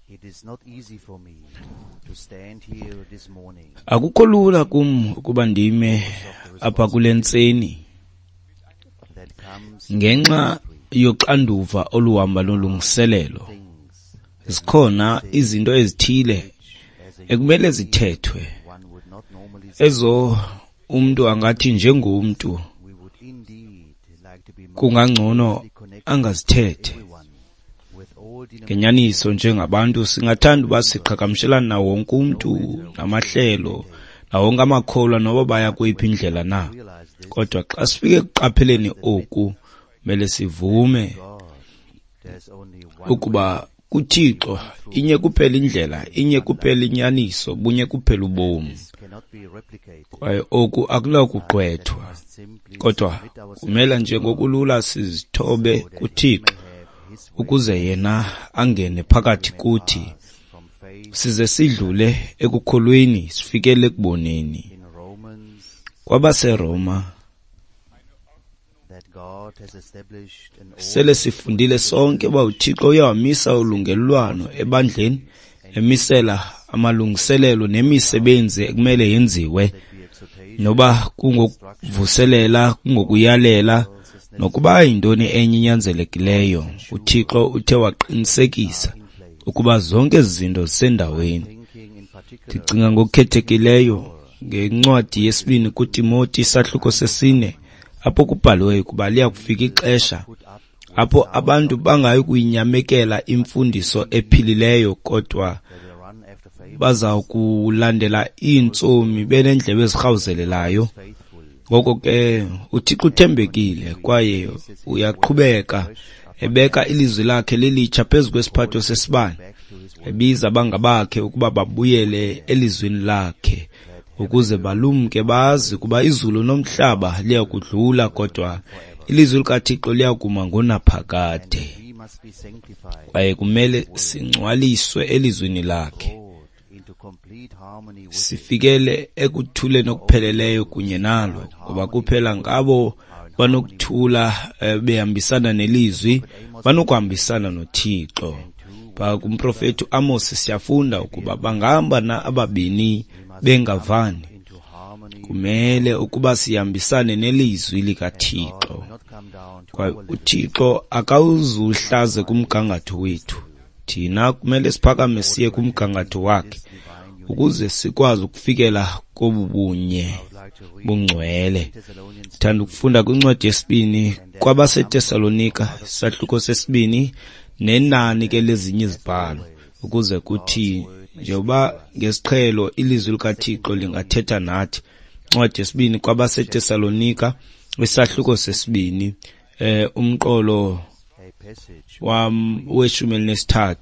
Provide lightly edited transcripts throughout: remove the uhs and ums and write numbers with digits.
Akukho lula kum ukuba ndime apha kulentseni ngenxa yoxanduva oluhamba nolungiselelo. Zikhona izinto ezithile ekumele zithethwe ezo umuntu angathi njengomntu kungangcono angazithethe. Ngenyaniso njengabantu singathanda uba siqhagamshelana na wonke umuntu namahlelo na wonke amakholwa noba baya kwiphi indlela na. Kodwa xa sifike ekuqapheleni oku mele sivume ukuba kuThixo inye kuphela indlela, inye kuphela inyaniso, bunye kuphela ubomi. Kwaye oku akunakugqwethwa, kodwa kumela njengokulula sizithobe kuThixo ukuze yena angene phakathi kuthi, size sidlule ekukholweni sifikele ekuboneni. KwabaseRoma sele sifundile sonke uba uThixo uyawamisa ulungelelwano ebandleni, emisela amalungiselelo nemisebenzi ekumele yenziwe, noba kungokuvuselela, kungokuyalela, nokuba yintoni enye inyanzelekileyo. uThixo uthe waqinisekisa ukuba zonke izinto zisendaweni. Ndicinga ngokukhethekileyo ngencwadi yesibini kuTimoti isahluko sesi-4, apho kubhaliweyo ukuba liya kufika ixesha apho abantu bangayi kuyinyamekela imfundiso ephilileyo, kodwa baza kulandela iintsomi benendlebe ezirhawuzelelayo. Ngoko ke uThixo uthembekile kwaye uyaqhubeka ebeka ilizwi lakhe lelitsha phezu kwesiphatho sesibane, ebiza abangabakhe ukuba babuyele elizwini lakhe, ukuze balumke bazi ukuba izulu nomhlaba liya kudlula, kodwa ilizwi likaThixo liya kuma ngonaphakade. Kwaye kumele singcwaliswe elizwini lakhe, sifikele ekuthuleni okupheleleyo kunye nalo, ngoba kuphela ngabo banokuthula behambisana nelizwi, banokuhambisana noThixo. Kumprofeti Amos siyafunda ukuba bangahamba na ababini bengavani. Kumele ukuba sihambisane nelizwi likaThixo. Kwaye uThixo akawuzuhlaze kumgangatho wethu, thina kumele siphakame siye kumgangatho wakhe ukuze sikwazi ukufikela kobubunye bungcwele. Thanda ukufunda kwincwadi yesibini kwabaseTesalonika isahluko sesibini nenani ke lezinye izibhalo, ukuze kuthi njengoba ngesiqhelo ilizwi likaThixo lingathetha nathi. Incwadi yesibini kwabaseTesalonika isahluko sesibini umqolo we-13,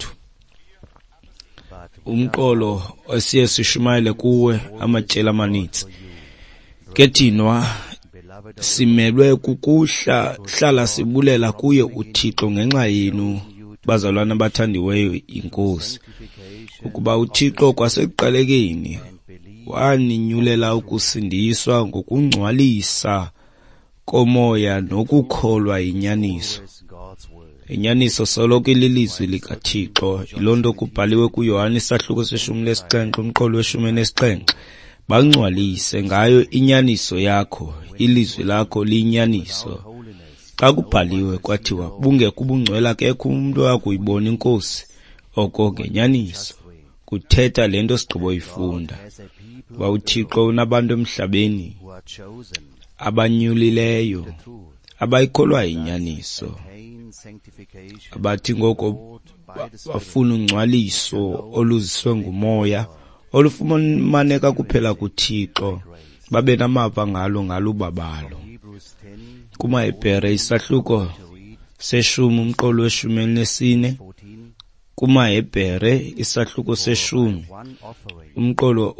umqolo esiye sishumayele kuwe amatyela amanitsi. Ke thina simelwe kukuhlala sibulela kuye uThixo ngenxa yenu, bazalwana abathandiweyo inkosi, ukuba uThixo kwasekuqalekeni waninyulela ukusindiswa ngokungcwalisa komoya nokukholwa inyaniso. Inyaniso soloko ililizwi likaThixo. Yiloo nto kubhaliwe kuYohane isahluko se-17 umqolo we-17, bangcwalise ngayo inyaniso yakho, ilizwi lakho liyinyaniso. Xa kubhaliwe kwathiwa bungekho ubungcwele akekho umuntu akuyibona inkosi, oko ngenyaniso kuthetha le nto sigqiboyifunda, uba uThixo unabantu emhlabeni abanyulileyo abayikholwa inyaniso, abathi ngoko bafuna ungcwaliso oluziswe ngumoya olufumaneka kuphela kuThixo, babe namava ngalo babalo. KumaHebhere isahluko se-10 umqolo we-14, KumaHebhere isahluko se-10 umqolo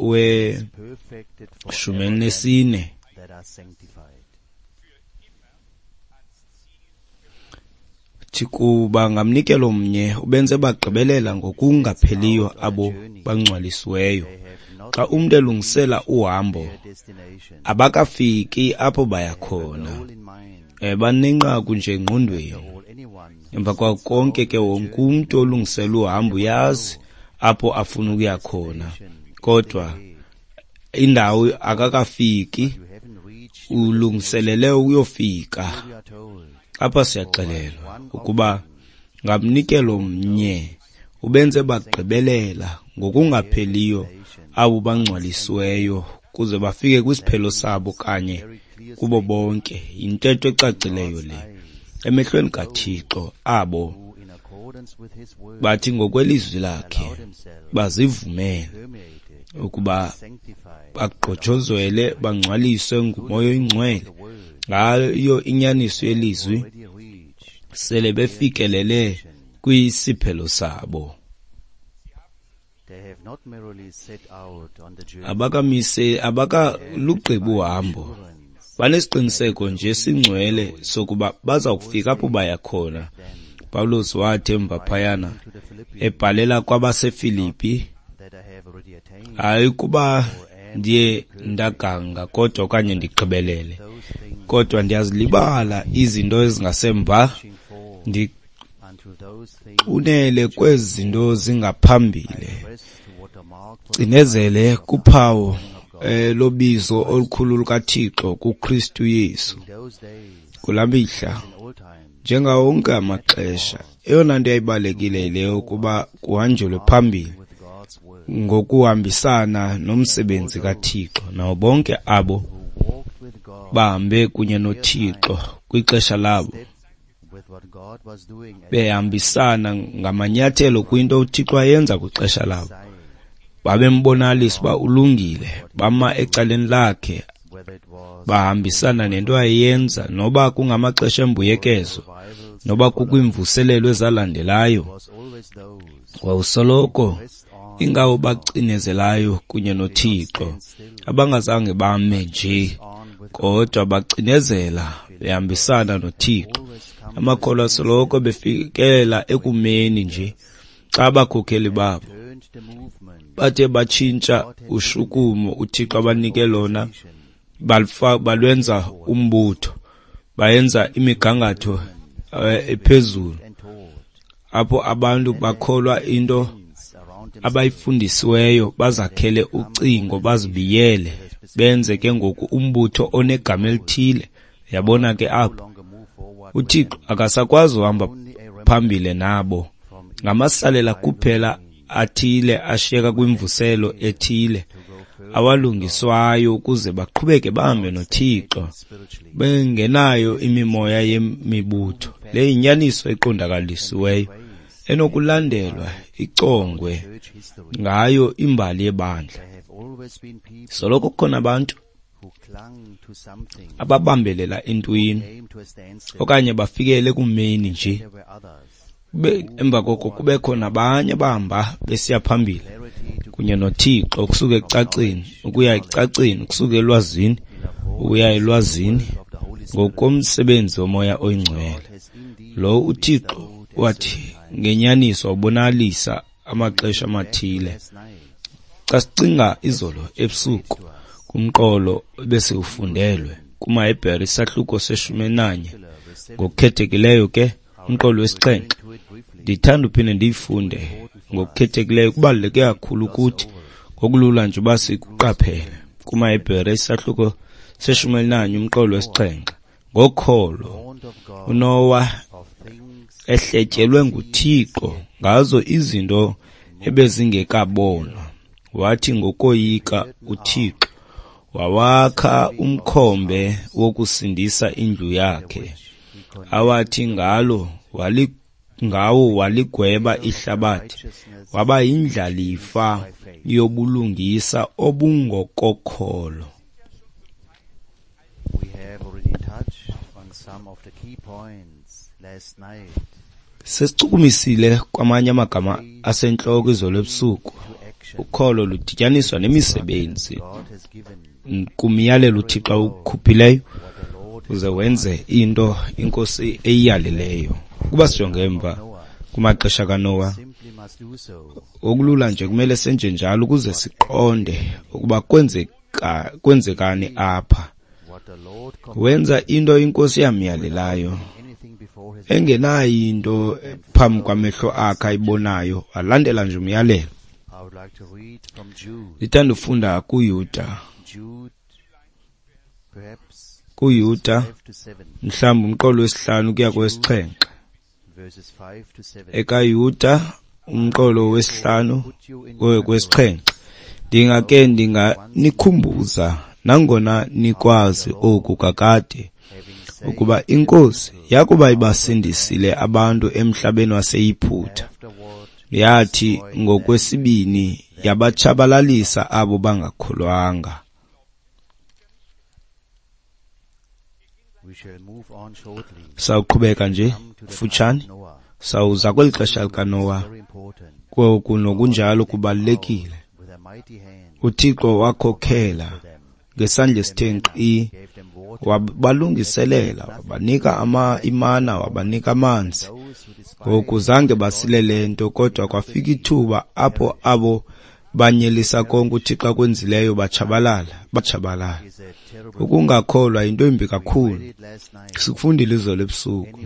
we-14. Kuba ngamnikelo mnye ubenze bagqibelela ngokungapheliyo abo bangcwalisiweyo. Xa umuntu elungisela uhambo abakafiki apho baya khona, banenqaku nje engqondweni. Emva kwakonke ke wonke umuntu olungisela uhambo uyazi apho afuna ukuya khona, kodwa indawo akakafiki, ulungiselele ukuyofika. Apha siyaxelelwa ukuba ngamnikelo mnye ubenze bagqibelela ngokungapheliyo abo bangcwalisiweyo kuze bafike kwisiphelo sabo kanye kubo bonke. Yintetho ecacileyo le emehlweni kaThixo abo bathi ngokwelizwi lakhe bazivumele ukuba bagqojozwele bangcwaliswe nguMoya Oyingcwele ngayo inyaniso yelizwi, sele befikelele kwisiphelo sabo. Abakalugqiba uhambo, banesiqiniseko nje singcwele sokuba baza kufika apho baya khona. Pawulos wathi emva phayana ebhalela kwabaseFilipi, hayi kuba ndiye ndaganga kodwa okanye ndigqibelele, kodwa ndiyazilibala izinto ezingasemva, ndiqunele kwezi zinto zingaphambile, cinezele kuphawu lobizo olukhulu lukaThixo kuKristu Yesu. Kula mihla njengawo wonke amaxesha, eyona nto eyayibalekile leyo ukuba kuhanjelwe phambili ngokuhambisana nomsebenzi kaThixo. Nawo bonke abo bahambe kunye noThixo kwixesha labo, behambisana ngamanyathelo kwinto uThixo ayenza kwixesha labo, babembonalisa uba ulungile, bama ecaleni lakhe, bahambisana nento ayenza, noba kungamaxesha embuyekezo, noba kukwimvuselelo ezalandelayo. Wawusoloko ingawo bacinezelayo kunye noThixo, abangazange bame nje, kodwa bacinezela behambisana noThixo. Amakholwa asoloko befikelela ekumeni nje xa abakhokheli babo bathe batshintsha ushukumo uThixo abanike lona, balwenza umbutho, bayenza imigangatho ephezulu, apho abantu bakholwa into abayifundisiweyo, bazakhele ucingo, bazibiyele, benze ke ngoku umbutho onegama elithile. Yabona ke apho uThixo akasakwazi uhamba phambili nabo, ngamasalela kuphela athile ashiyeka kwimvuselo ethile awalungiswayo ukuze baqhubeke bahambe noThixo bengenayo imimoya yemibutho. Le inyaniso eqondakalisiweyo enokulandelwa icongwe ngayo imbali yebandla. Soloko kukhona abantu ababambelela entweni okanye bafikele kumeni nje, emva koko kube khona abanye abahamba besiya phambili kunye noThixo, ukusuka ecaceni ukuya ecaceni, ukusuka elwazini ukuya elwazini, ngokomsebenzi woMoya Oyingcwele. Lo uThixo wathi ngenyaniso ubonalisa amaxesha amathile. Xa sicinga izolo ebusuku kumqolo ebesiwufundelwe kumaHebhere isahluko se-11 ngokukhethekileyo ke umqolo wesi-7, ndithanda uphinde ndiyifunde ngokukhethekileyo. Kubaluleke kakhulu ukuthi ngokulula nje uba sikuqaphele kumaHebhere isahluko se-11 umqolo wesi-7. Ngokholo uNowa ehletyelwe nguThixo ngazo izinto ebezingekabonwa, wathi ngokoyika uThixo wawakha umkhombe wokusindisa indlu yakhe, awathi ngawo waligweba ihlabathi, waba yindlalifa yobulungisa obungokokholo. Sesichukumisile kwamanye amagama asentloko izolo ebusuku. Ukholo ludityaniswa nemisebenzi kumyalelo uThixo awukhuphileyo uze wenze into inkosi eyiyalileyo. Kuba sijonge emva kumaxesha kaNowa, okulula nje kumele senje njalo ukuze siqonde ukuba kwenzekani apha. Wenza into inkosi yamyalelayo, engenayo into phambi kwamehlo akhe ayibonayo, alandela nje umyalelo. would like to read from Jude. Ngithanda ufunda kuYuda. Jude, perhaps kuYuda 5 to 7. mhlawumbe umqolo wesihlanu kuya kwesixhenxe. Verses 5 to 7. EkaYuda umqolo wesihlanu kuya kwesixhenxe. Ndingake ndinganikhumbuza nangona nikwazi oku kakade ukuba inkosi yakuba ibasindisile abantu emhlabeni waseYiphutha. Yathi ngokwesibini yabatshabalalisa abo bangakholwanga. Sawuqhubeka nje futshane. Sawuza kweli xesha likaNoah. Kunokunjalo kubalulekile. uThixo wakhokhela ngesandla esithenqi, wabalungiselela, wabanika imana, wabanika amanzi. Ngoku zange basilele nto, kodwa kwafika ithuba apho abo banyelisa konke uThixo akwenzileyo batshabalala. Ukungakholwa yinto embi kakhulu. Sikufundile izolo ebusuku.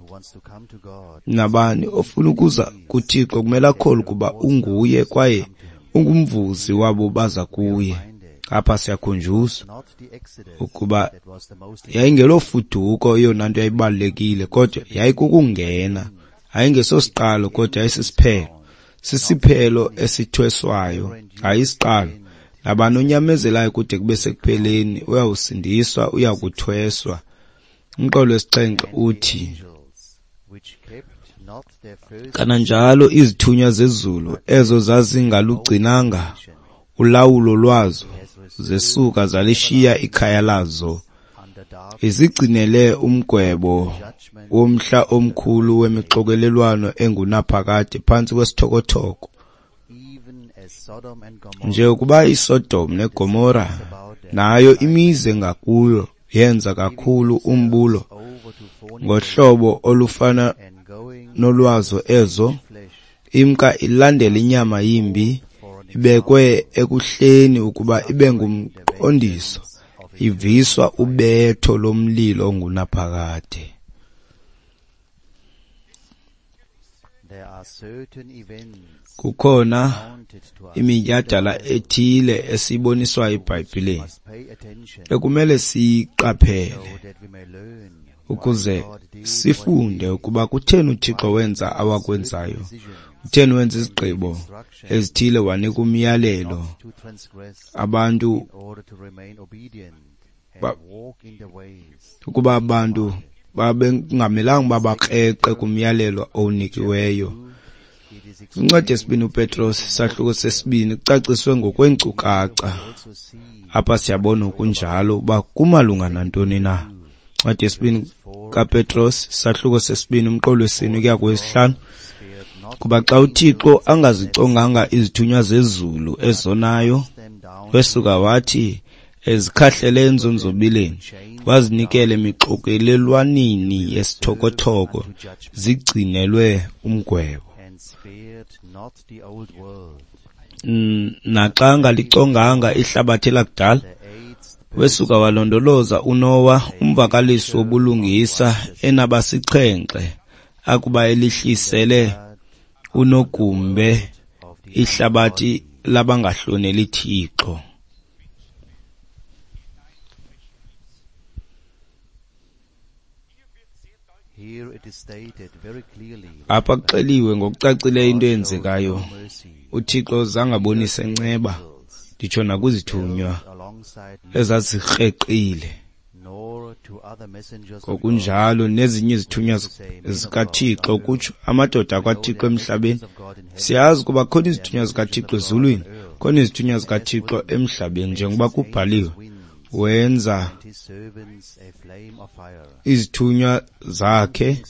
Nabani ofuna ukuza kuThixo kumele akholwe kuba unguye kwaye ungumvuzi wabo baza kuye. Apha siyakhunjuzwa ukuba yayingelofuduko eyona nto yayibalulekile, kodwa yayikukungena. Ayingesosiqalo kodwa yayisisiphelo. Sisiphelo esithweswayo, ayisiqalo. Nabani onyamezelayo kude kube sekupheleni uyawusindiswa, uyakuthweswa. Umqolo wesixhenxe uthi, kananjalo izithunywa zezulu ezo zazingalugcinanga ulawulo lwazo, zesuka zalishiya ikhaya lazo, izigcinele umgwebo womhla omkhulu wemixokelelwano engunaphakade phansi kwesithokotoko. Njengokuba iSodom neGomora nayo imize ngakuyo yenza kakhulu umbulo ngohlobo olufana nolwazo ezo, imka ilandela inyama yimbi, ibekwe ekuhleni ukuba ibe ngumqondiso, iviswa ubetho lomlilo ongunaphakade. Kukhona iminyhadala ethile esiboniswa eBhayibhelini ekumele siyiqaphele ukuze sifunde ukuba kutheni uThixo wenza awakwenzayo. Kutheni wenza izigqibo ezithile, wanika umyalelo abantu ukuba abantu babengamelanga babaqeqe kumyalelo owunikiweyo. Incwadi yesibini uPetros isahluko sesibini kucaciswe ngokweenkcukacha. Apha siyabona kunjalo uba kumalunga nantoni na. Incwadi yesibini kaPetros isahluko sesibini umqolo wesine kuya kwesihlanu. Kuba xa uThixo angaziconganga izithunywa zezulu ezonayo, wesuka wathi ezikhahlele enzonzobileni, wazinikele emixokelelwanini yesithokothoko, zigcinelwe umgwebo. Naxa angaliconganga ihlabathi lakudala, wesuka walondoloza uNoah, umvakalisi wobulungisa enabasixhenxe, akuba elihlisele unogumbe ihlabathi labangahloneli Thixo. Apha kuxeliwe ngokucacileyo into eyenzekayo. uThixo zangabonisa enceba, nditsho nakuzithunywa ezazikreqile. Ngokunjalo nezinye izithunywa zikaThixo, kutsho amadoda akwaThixo emhlabeni. Siyazi ukuba khona izithunywa zikaThixo ezulwini, khona izithunywa zikaThixo emhlabeni, njengoba kubhaliwe, wenza izithunywa zakhe.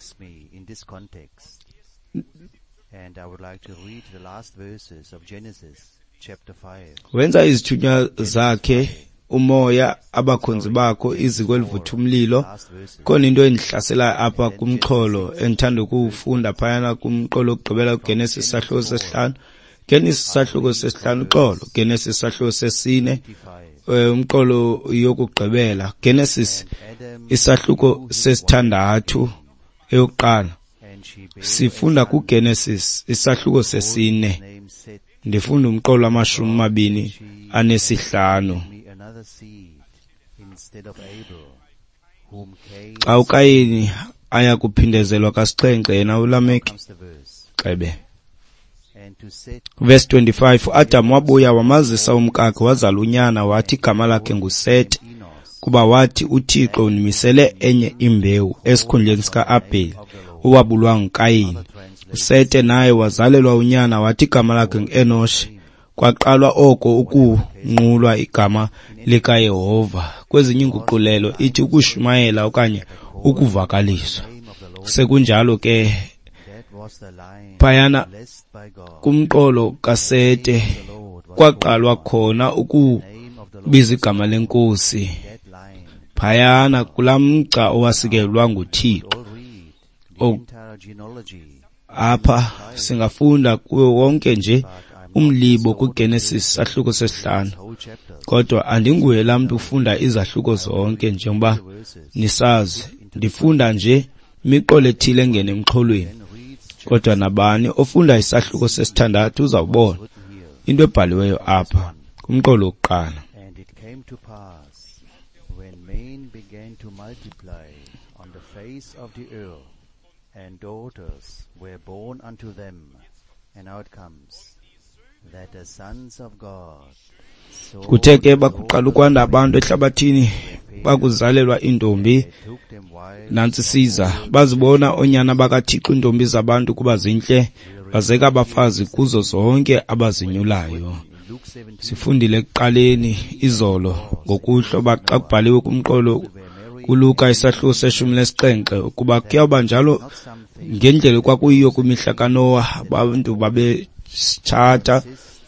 Wenza izithunywa zakhe umoya, abakhonzi bakho, iziko elivutha umlilo. Khona into endihlasela apha kumxholo endithanda ukuwufunda phayana kumqolo okugqibela uGenesis isahluko sesihlanu. Genesis isahluko sesihlanu uxolo, Genesis isahluko sesine umqolo yokugqibela. Genesis isahluko sesithandathu eyokuqala. Sifunda kuGenesis isahluko sesine Ndifunda umqolo amashumi amabini anesihlanu. me another seed instead of Abel, whom Cain Xa uKayini aya kuphindezelwa kasixhenxe yena uLameki comes the verse. xebe. And to set Verse 25, Adam wabuya wamazisa umkakhe wazala unyana wathi igama lakhe nguSete, Enos, kuba wathi uThixo unimisele enye imbewu esikhundleni sika-Abheli owabulwa nguKayini. uSete naye wazalelwa unyana wathi igama lakhe ngu-Enoshi. Kwaqalwa oko ukunqulwa igama likaYehova. Kwezinye inguqulelo ithi ukushumayela okanye ukuvakaliswa. Sekunjalo ke that was the line phayana blessed by God. kumqolo kaSete The Lord was kwaqalwa khona name of the Lord. ukubiza igama lenkosi. That line. Phayana kulamgca owasikelwa nguThixo. All read the Oh. entire genealogy. Apha singafunda kuwo wonke nje But I'm not umlibo so kuGenesis sahluko sesihlanu. whole chapter. Kodwa andinguye lamuntu ufunda izahluko zonke njengoba nisazi. Ndifunda nje imiqolo ethile engene emxholweni. Then reads Kodwa nabani ofunda isahluko sesithandathu uzawubona into ebhaliweyo apha kumqolo wokuqala. And it came to pass, when men began to multiply on the face of the earth, and daughters were born unto them, and now it comes, that the sons of God saw Kuthe ke the bakuqala Lord ukwanda abantu ehlabathini bakuzalelwa intombi. they took them wives Nansi siza bazibona onyana bakaThixo intombi zabantu kuba zinhle, bazeka abafazi kuzo zonke abazinyulayo. in Luke 17, Sifundile ekuqaleni izolo ngokuhlo baxa kubhaliwe kumqolo kuLuka isahluko seshumi lesixhenxe ukuba kuyawuba njalo not something ngendlela kwakuyiyo kwimihla kaNoah abantu babetshata.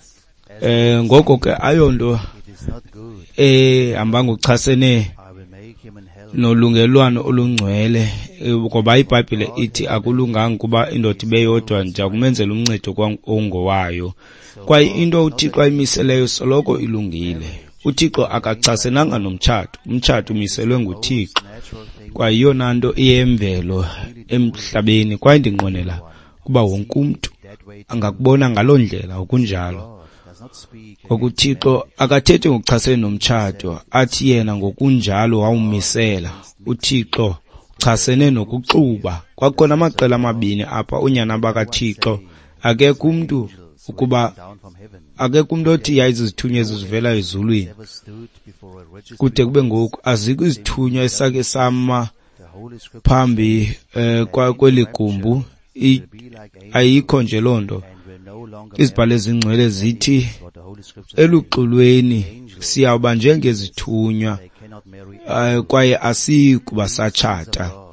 Ngoko ke ayonto it is not good. hamba ngochasene I will make him an hell. nolungelwano olungcwele, ngoba iBhayibhile ithi akulunganga kuba indoda ibe yodwa nje kumenzela umncedo ongowayo. Kwaye into uThixo ayimiseleyo soloko ilungile. uThixo akachasenanga nomtshato, umtshato umiselwe nguThixo. Natural thing Kwaye yona nto iyemvelo emhlabeni, kwaye ndinqwenela kuba wonke umuntu that way angakubona ngaloo ndlela okunjalo. God does not speak UThixo akathethi ngokuchasene nomtshato, athi yena ngokunjalo wawumisela. uThixo uchasene nokuxuba. Kwakhona amaqela amabini apha unyana bakaThixo. Akekho umuntu ukuba down from heaven. akekho umuntu othi yayizithunywa ezivela ezulwini Never stood before a registered. kude kube ngoku. Azikho izithunywa esake sama The Holy Scripture phambi kweli gumbu. will be like angels Ayikho nje loo nto. and will no longer Izibhalo ezingcwele zithi marry what the Holy Scripture says. eluxulweni siyawuba njengezithunywa, They cannot marry kwaye asikuba satshata. God.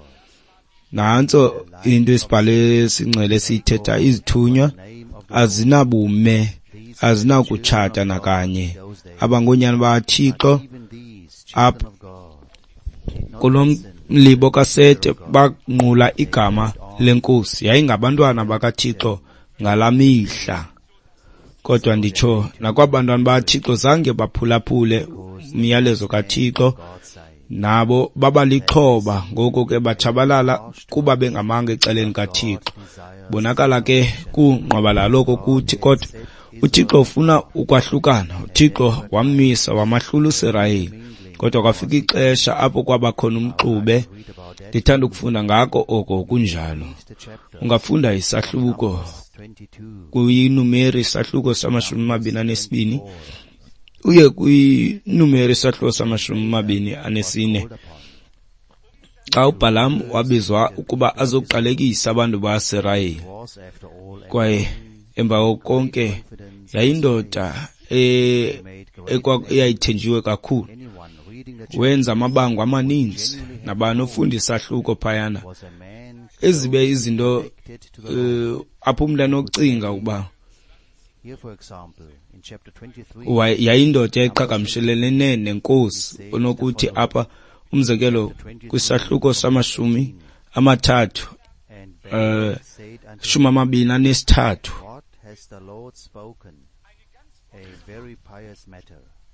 Nanso into esibhalo esingcwele siyithetha, izithunywa Name of the azinabume, azinakutshata nakanye. Abangonyana bakaThixo even these Up. children of God did not kulo listen mlibo kaSete banqula igama lenkosi. Yayingabantwana bakaThixo ngalamihla. Kodwa nditsho nakwabantwana bakaThixo zange baphulaphule umyalezo kaThixo, God's side. nabo babalixhoba. Ngoko ke batshabalala kuba bengamanga eceleni kaThixo. Desire Bonakala ke kunqwabala lokho kuthi, kodwa uThixo ufuna ukwahlukana. uThixo wamisa wamahlula uSirayeli, kodwa kwafika ixesha apho kwabakhona umxube. read about that. Ndithanda ukufunda ngako oko kunjalo. The chapter Ungafunda isahluko 22. kuyinumeri isahluko samashumi amabini anesibini uye kuyinumeri isahluko samashumi amabini anesine. Hold upon. Xa uBhalamu wabizwa ukuba azoqalekisa abantu baseIsirayeli, Was after all a kwaye emva konke confidence yayindoda eyayithenjiwe kakhulu. anyone reading the chapter Wenza amabango amaninzi, nabani ofunda isahluko phayana was a man ezibe izinto connected to the Lord. apho umuntu anocinga ukuba Here, for example, in chapter 23, yayindoda eqhagamshelene nenkosi. Onokuthi apha umzekelo kwisahluko samashumi amathathu and Balaam said unto shumi amabini anesithathu, What has the Lord spoken? A very pious matter.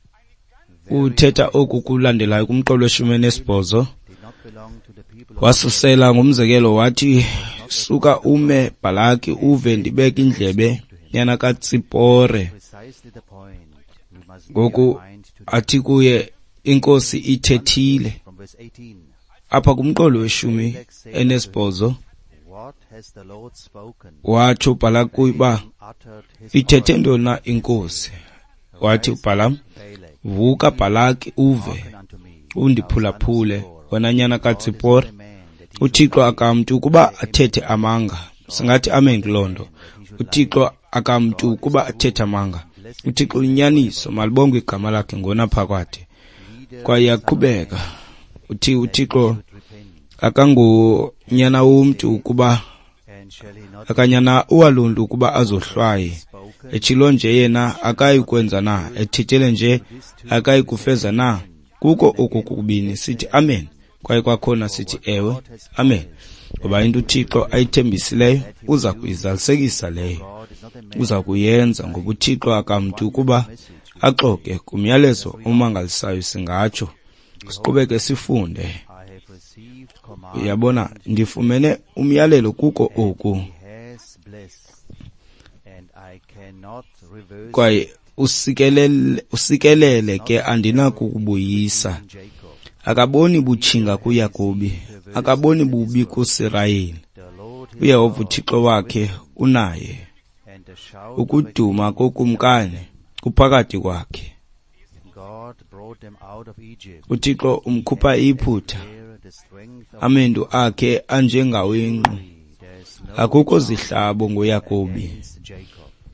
uthetha oku kulandelayo kumqolo weshumi enesibhozo. Did not belong to the people of Wasusela ngomzekelo wathi, suka ume Balaki uve ndibeke indlebe nyana kaTsipore. precisely the point we must Ngoku bear in mind today. athi kuye inkosi ithethile From verse 18, apha kumqolo weshumi enesibhozo. what has the Lord spoken? Watsho uBhalaki kuye uba Uttered his ithethe oracle. ntoni na inkosi. Wathi uBhalamu, Balak, vuka Bhalaki uve hearken unto me, undiphulaphule wena nyana kaTsipora. the man that he uThixo akamntu ukuba athethe amanga. Singathi amen kulondo. uThixo akamntu ukuba athethe amanga. uThixo unyaniso malibongwe igama lakhe ngonaphakade. Kwaye yaqhubeka uthi uThixo repent, akangonyana womntu ukuba and shall he not akanyana uwaluntu ukuba azohlwaye. spoken? Echilo nje yena akayi kwenza na, ethethele nje akayi kufeza na. Kuko oku kubini sithi amen, kwaye kwakhona sithi ewe amen. Ngoba into uThixo ayithembisileyo uza kuyizalisekisa leyo, God is not a man uza kuyenza. Ngoba uThixo akamntu ukuba axoke kumyalezo omangalisayo. Singatsho siqhubeke sifunde. I have received command. Uyabona, ndifumene umyalelo kuko oku, He has blessed, and I cannot reverse kwaye usikelele ke andinakukubuyisa. Jacob. Akaboni butshinga kuYakobi, akaboni bubi kuIsirayeli. The Lord his uYehova uThixo wakhe unaye, and the shout ukuduma kokumkani kuphakathi kwakhe. God brought them out of Egypt. uThixo umkhupha iphutha, There the strength of amendu akhe anjengawengqu. there is no Akukho zihlabo ngoYakobi. against Jacob.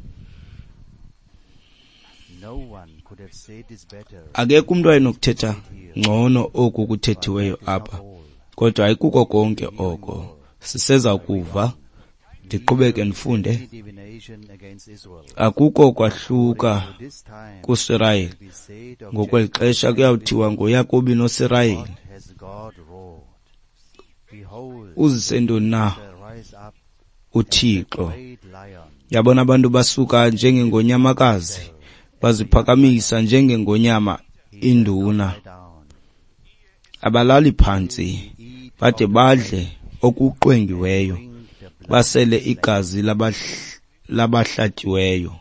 No one could have said this better. Akekho umuntu ayenokuthetha ngcono oku kuthethiweyo apha. Kodwa ayikuko konke oko. Siseza kuva, ndiqhubeke ndifunde. Any divination against Israel. Akukho kwahluka This time kuIsirayeli. we said of Ngokweli xesha kuyawuthiwa ngoYakobi noIsirayeli. what has God wrought. Behold, Uzise ntoni na shall rise up uThixo. great lion, Yabona abantu basuka njengengonyamakazi, baziphakamisa njengengonyama induna. lie down, Abalali phansi, bade badle okuqwengiweyo, drink the blood, basele igazi labahlatyiweyo.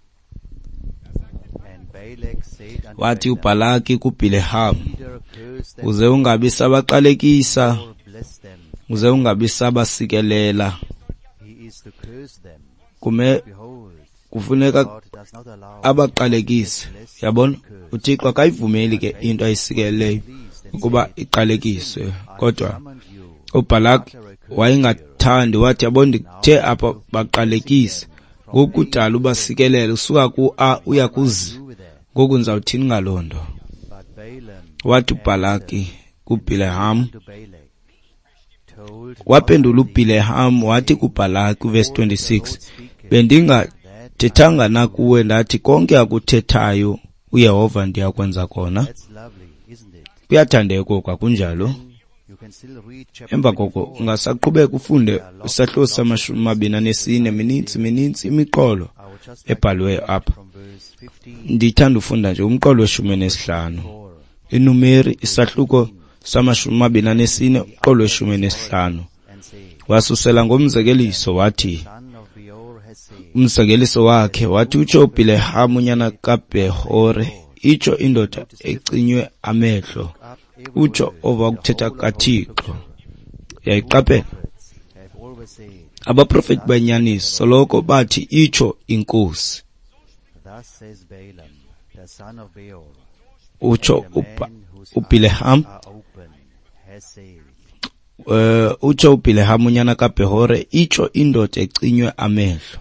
and Balak said unto Wathi Balaam, uBhalaki kuBhilehamu, either curse them uze ungabi sabaqalekisa, or bless them. uze ungabi sabasikelela. He is to curse them. Kume Behold, kufuneka God does not allow abaqalekise. Yabona, uThixo akayivumeli ke into ayisikeleleyo ukuba iqalekiswe. Kodwa summoned you uBhalaki wayengathandi, wathi yabona ndithe apha baqalekise, ngokudala ubasikelele usuka ku-A uya ku-Z, do with that. ngoku ndizawuthini ngalondo. But Balaam Wathi uBhalaki kuBhilehamu, to Balak told waphendula uBhilehamu wathi kuBhalaki kuverse 26, bendingathethanga na kuwe ndathi konke akuthethayo uYehova ndiyakwenza kona. that's lovely, isn't it? Kuyathandeka oku, akunjalo? You can still read chapter Emva koko 24. ungasaqhubeka ufunde isahluko sama-24. minintsi imiqolo I would just like ebhalwe apha. from verse 15 Ndithanda ufunda nje umqolo we-15. 4. iNumeri isahluko sama-24 umqolo we-15. And say, Wasusela ngomzekeliso wathi, son of Beor has said, umzekeliso wakhe wathi, utsho uBhilehamu unyana kaBhehore, itsho indoda ecinywe amehlo, up every utsho word ova the ukuthetha whole of kaThixo. Scripture. Yayiqaphela Prophets have always said, abaprofeti banyaniso soloko bathi itsho inkosi. thus says Balaam, the son of Beor, Utsho the man whose uBhilehamu, eyes are open, has said, utsho uBhilehamu unyana kaBhehore, itsho indoda ecinywe amehlo.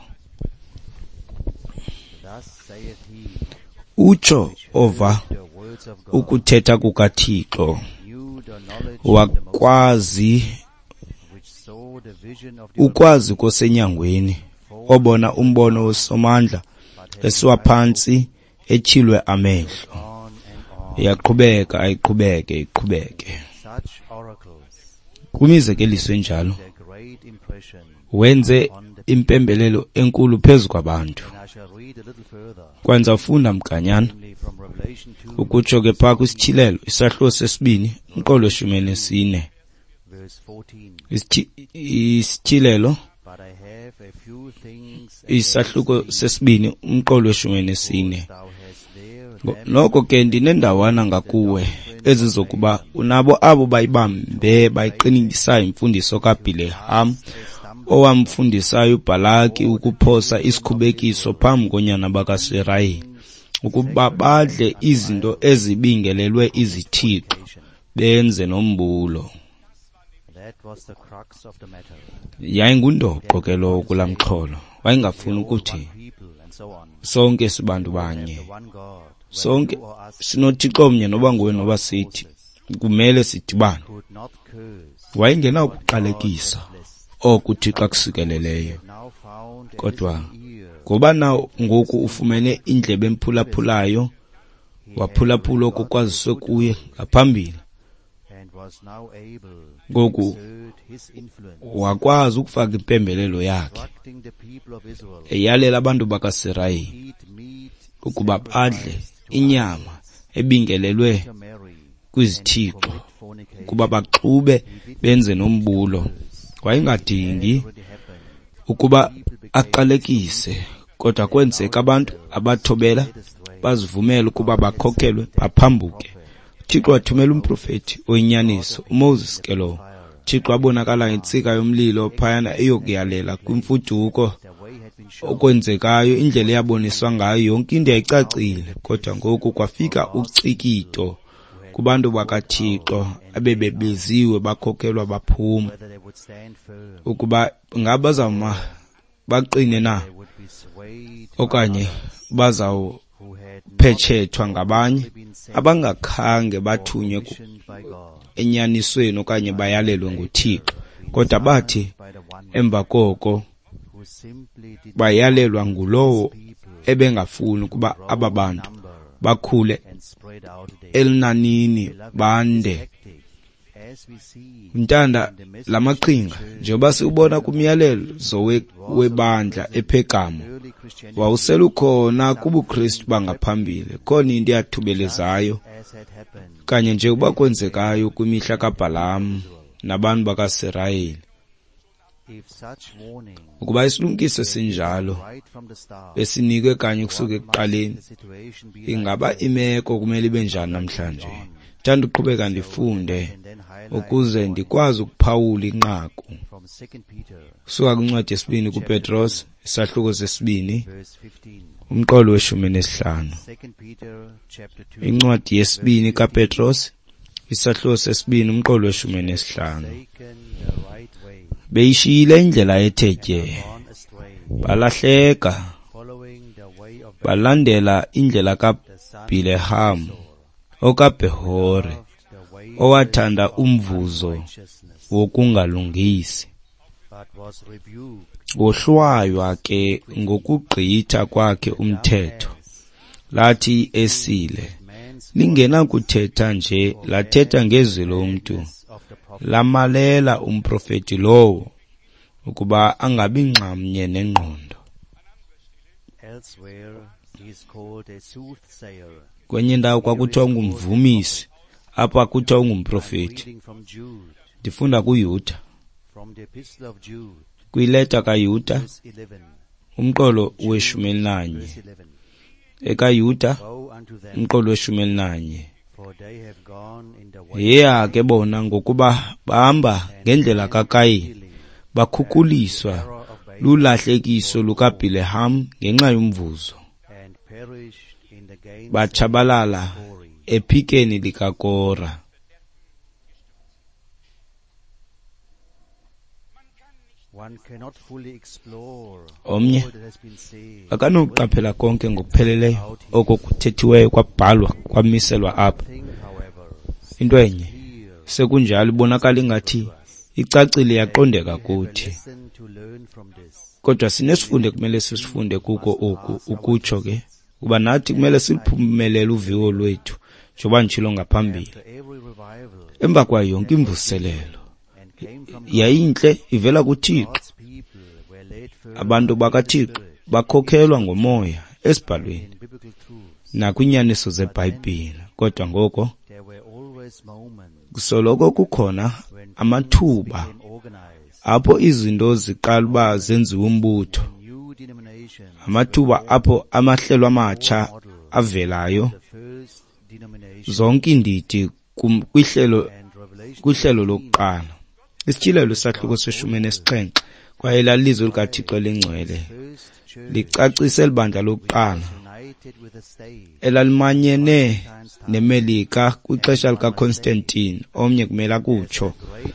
thus saith he, Utsho ova the words of God, ukuthetha kukaThixo, knew the knowledge of the Most wakwazi which saw the vision of the ukwazi kosenyangweni, obona umbono wesomandla esiwa phantsi etyhilwe amehlo. on and on. Yaqhubeka ayiqhubeke iqhubeke. Such oracles, Kumizekeliso enjalo a great impression. wenze impembelelo enkulu phezu kwabantu. And I shall read a little further, Kwanza ufunda mganyana namely from Revelation 2, ukutsho ke phaa kwisithilelo isahluko sesibini umqolo we-14. verse 14. Isithilelo But I have a isahluko sesibini umqolo we-14. Noko ke ndinendawana ngakuwe ezizokuba unabo abo bayibambe bayiqinisa imfundiso kaBhileham owamfundisayo uBhalaki ukuphosa isikhubekiso phambi konyana bakaSirayeli ukuba badle izinto ezibingelelwe izithixo benze nombulo. Yayingundoqo ke lowo kulamxholo. Wayengafuni ukuthi sonke sibantu banye, sonke sinothixo omnye noba nguwe noba sithi kumele sidibane. Wayengena ukuqalekisa oku uThixo akusikeleleyo, kodwa ngoba nawo ngoku ufumene indlebe emphulaphulayo waphulaphula okukwaziswe kuye ngaphambili, ngoku wakwazi ukufaka impembelelo yakhe eyalela abantu bakaSirayeli ukuba badle inyama ebingelelwe kwizithixo, ukuba baxube benze nombulo. Wayengadingi ukuba aqalekise, kodwa kwenzeka abantu abathobela bazivumela ukuba bakhokhelwe baphambuke. Thixo wathumela umprofeti oyinyaniso, uMoses ke lo. Thixo wabonakala ngentsika yomlilo phayana eyokuyalela kwimfuduko okwenzekayo. Indlela eyaboniswa ngayo yonke into yayicacile, kodwa ngoku kwafika ucikito kubantu bakaThixo abebebiziwe bakhokhelwa baphuma ukuba ngaba bazawuma baqine na okanye bazawuphetshethwa ngabanye abangakhange bathunywe enyanisweni okanye bayalelwe nguThixo, kodwa bathi emva koko bayalelwa ngulowo ebengafuni ukuba aba bantu bakhule elinanini bande. Mntanda, lamaqhinga njengoba siubona kumyalezo webandla ePhegamo wawuselukhona kubuKristu bangaphambili. Khona into yathubelezayo kanye njengoba kwenzekayo kwimihla kaBhalamu nabantu bakaSirayeli. Ukuba isilumkiso sinjalo besinikwe kanye kusuka ekuqaleni, ingaba imeko kumele ibe njani namhlanje? Thanda uqhubeka ndifunde ukuze ndikwazi ukuphawula inqaku. Kusuka kwincwadi yesibini kuPetros, isahluko sesibini, umqolo we-15. Incwadi yesibini kaPetros, isahluko sesibini, umqolo we-15. Beyishiyile indlela ethe tye, balahleka, balandela indlela kaBhileham okaBhehori, owathanda umvuzo wokungalungisi. Wohlwaywa ke ngokugqitha kwakhe umthetho, lathi esile, lingenakuthetha nje, lathetha ngezwi lomntu, lamalela umprofeti lowo ukuba angabi nxamnye nengqondo. Kwenye indawo kwakuthiwa ngumvumisi, apha kuthiwa ngumprofeti. Ndifunda kuYuda, kwileta kaYuda, umqolo we-11. EkaYuda, umqolo we-11. Yeya ke bona ngokuba bahamba ngendlela kaKayini, bakhukhuliswa lulahlekiso lukaBhileham ngenxa yomvuzo, batshabalala ephikeni likaKora. Omnye akanokuqaphela konke ngokupheleleyo oko kuthethiweyo kwabhalwa kwamiselwa apha. Into enye sekunjalo ibonakala ingathi icacile yaqondeka kuthi, kodwa sinesifunde kumele sisifunde kuko oku, ukutsho ke kuba nathi kumele siliphumelele uviwo lwethu njengoba nditshilo ngaphambili. Emva kwayo yonke imvuselelo yayintle ivela kuThixo. Abantu bakaThixo bakhokhelwa ngomoya esibhalweni nakwinyaniso zeBhayibhile, kodwa ngoko kusoloko kukhona amathuba apho izinto ziqala uba zenziwe umbutho, new denominations, amathuba apho amahlelo amatsha avelayo, the first denomination zonke indidi kwihlelo and revelation kuhlelo lokuqala. Isitshilelo sahluko seshumi nesixhenxe kwaye lalizwe likaThixo lengcwele first church licacise libandla lokuqala united with the state elalimanyene neMelika kwixesha likaConstantine, omnye kumela kutsho, great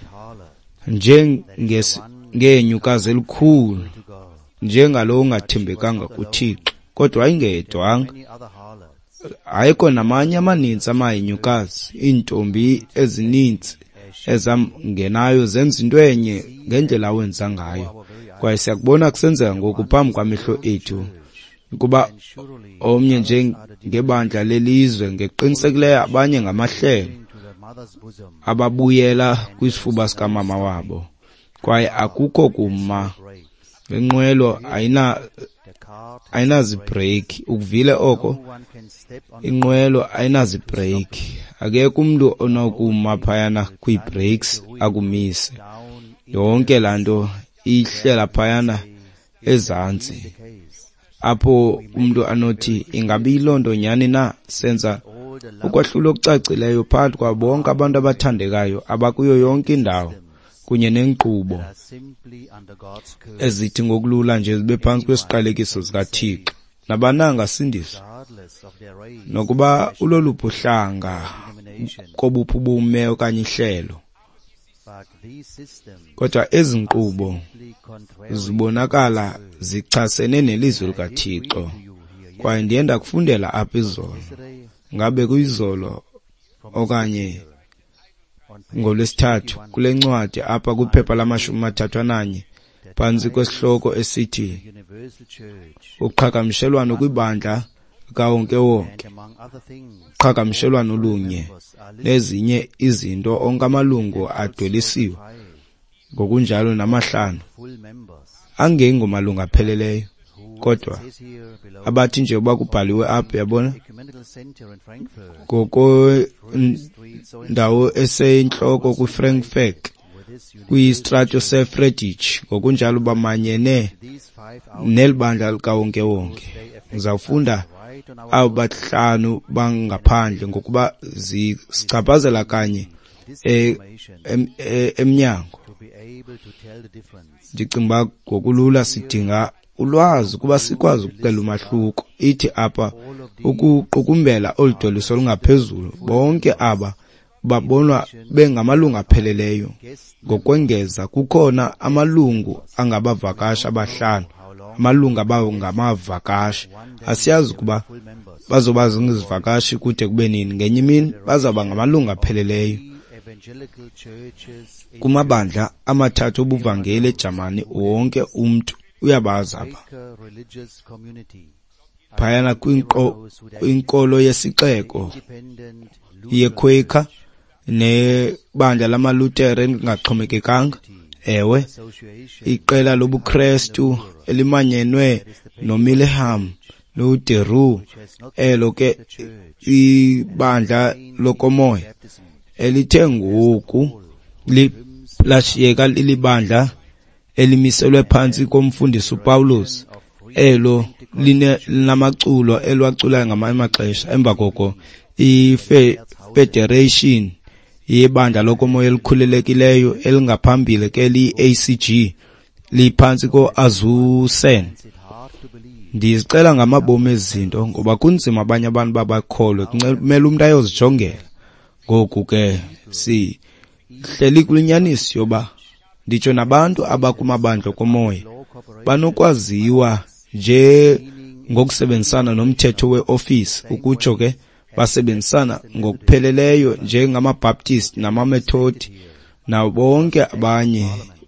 harlot ngeenyukazi elikhulu, to God. njengalo ungathembekanga kuThixo, kodwa ayingedwanga. Many other harlots Ayikho namanye amaninzi amayinyukazi, iintombi ezininzi ezangenayo zenza into enye ngendlela awenza ngayo. Kwaye siyakubona kusenzeka ngoku phambi kwamehlo ethu ukuba surely omnye njengebandla lelizwe ngeqinisekileyo abanye ngamahlelo to the mother's bosom ababuyela kwisifuba sikamama wabo. Kwaye akukho kuma, breaks. inqwelo The cart ayinazibreak, ukuvile oko no one can step on inqwelo ayinazibreak, akekho umuntu onokuma phayana kwii-breaks akumise. down Yonke laa nto ihlela phayana ezantsi, the case. apho umuntu anothi ingabi yiloo nto nyhani na senza All the love ukwahlula okucacileyo phakathi kwabo bonke abantu abathandekayo abakuyo yonke indawo, kunye neenkqubo are simply under God's curse, ezithi ngokulula nje zibe phantsi kwesiqalekiso sikaThixo. Nabananga sindiswa regardless of their race, nokuba uloluphi uhlanga, denomination. kobuphi ubume okanye ihlelo. But these systems Kodwa ezi nkqubo simply contrary zibonakala zichasene nelizwi likaThixo. to you here. Kwaye ndiye ndakufundela apha izolo, Yesterday ngabe kuyizolo okanye on page ngolwesithathu kule ncwadi apha kwiphepha lamashumi-31 phantsi kwesihloko esithi Universal Church, uqhagamshelwano kwibandla likawonke-wonke, and among other things, uqhagamshelwano lunye members are listed nezinye izinto onke amalungu adwelisiwe, five ngokunjalo namahlanu full members. angengomalungu apheleleyo, Who kodwa says here below, abathi nje uba kubhaliwe apha, yabona, Ecumenical Center in Frankfurt, ngokwendawo eseyintloko kwiFrankfurt with this kwistrato seFriedrich, ngokunjalo bamanyene these five neli bandla likawonke-wonke. Uzawufunda right on our abo bahlanu bangaphandle ngokuba zichaphazela kanye information emnyango. to be able to tell the difference. Ndicinga uba ngokulula sidinga ulwazi kuba sikwazi ukuxela umahluko. Ithi apha ukuqukumbela olu dweliso lungaphezulu, bonke aba babonwa bengamalungu apheleleyo. Ngokwengeza kukhona amalungu angabavakashi abahlanu, amalungu abawo ngamavakashi. Asiyazi ukuba Full members. bazoba zingizivakashi kude kube nini, ngenye imini bazawuba ngamalungu apheleleyo. Evangelical churches in Kumabandla amathathu obuvangeli eJamani wonke umntu uyabazi apha. Quaker religious community, Phayana kwinkolo yesixeko independent yeQuaker nebandla lamaLutheran lingaxhomekekanga, ewe, association, iqela lobuKrestu elimanyenwe noMilham noDeru, elo ke ibandla lokomoya baptism, elithe ngoku lashiyeka lilibandla elimiselwe phansi komfundisi uPawulos, elo linamaculo elwaculayo ngamanye amaxesha. Emva koko i-Federation yebandla lokomoya elikhululekileyo elingaphambili ke li-ACG liphansi ko-Azusen. it's hard to believe Ndizicela ngamabomi ezinto ngoba kunzima abanye abantu babakholwe, kumele umuntu ayozijongela. Ngoku ke sihleli kulinyaniso yoba nditsho nabantu abakumabandla komoya law corporation banokwaziwa nje ngokusebenzisana nomthetho weofisi, ukutsho ke basebenzisana ngokupheleleyo njengamabaptist namamethodi nawo bonke abanye.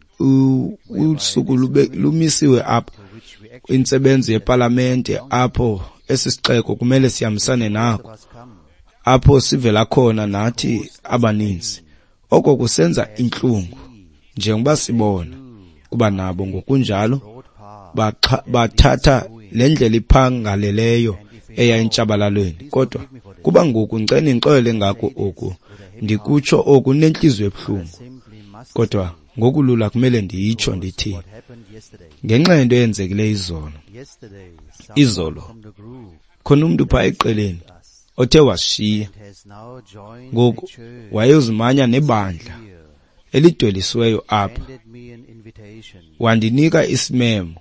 Usuku lumisiwe apha which we actually intsebenzo yepalamente apho esi sixeko kumele sihambisane nako, has come apho sivela khona nathi abaninzi. Oko kusenza intlungu njengoba sibona kuba nabo ngokunjalo broad path bathatha le ndlela iphangaleleyo eya entshabalalweni. Kodwa kuba ngoku ngicela inxolo engako oku, ndikutsho oku nenhliziyo ebuhlungu, simply must kodwa ngokulula kumele ndiyitsho ndithi What happened yesterday? ngenxa yento eyenzekile izolo Yesterday, Izolo. someone from the group khona umuntu phaa eqeleni us othe washiya has now joined ngoku the church wayezimanya nebandla here, elidwelisiweyo apha handed me an invitation. wandinika isimemo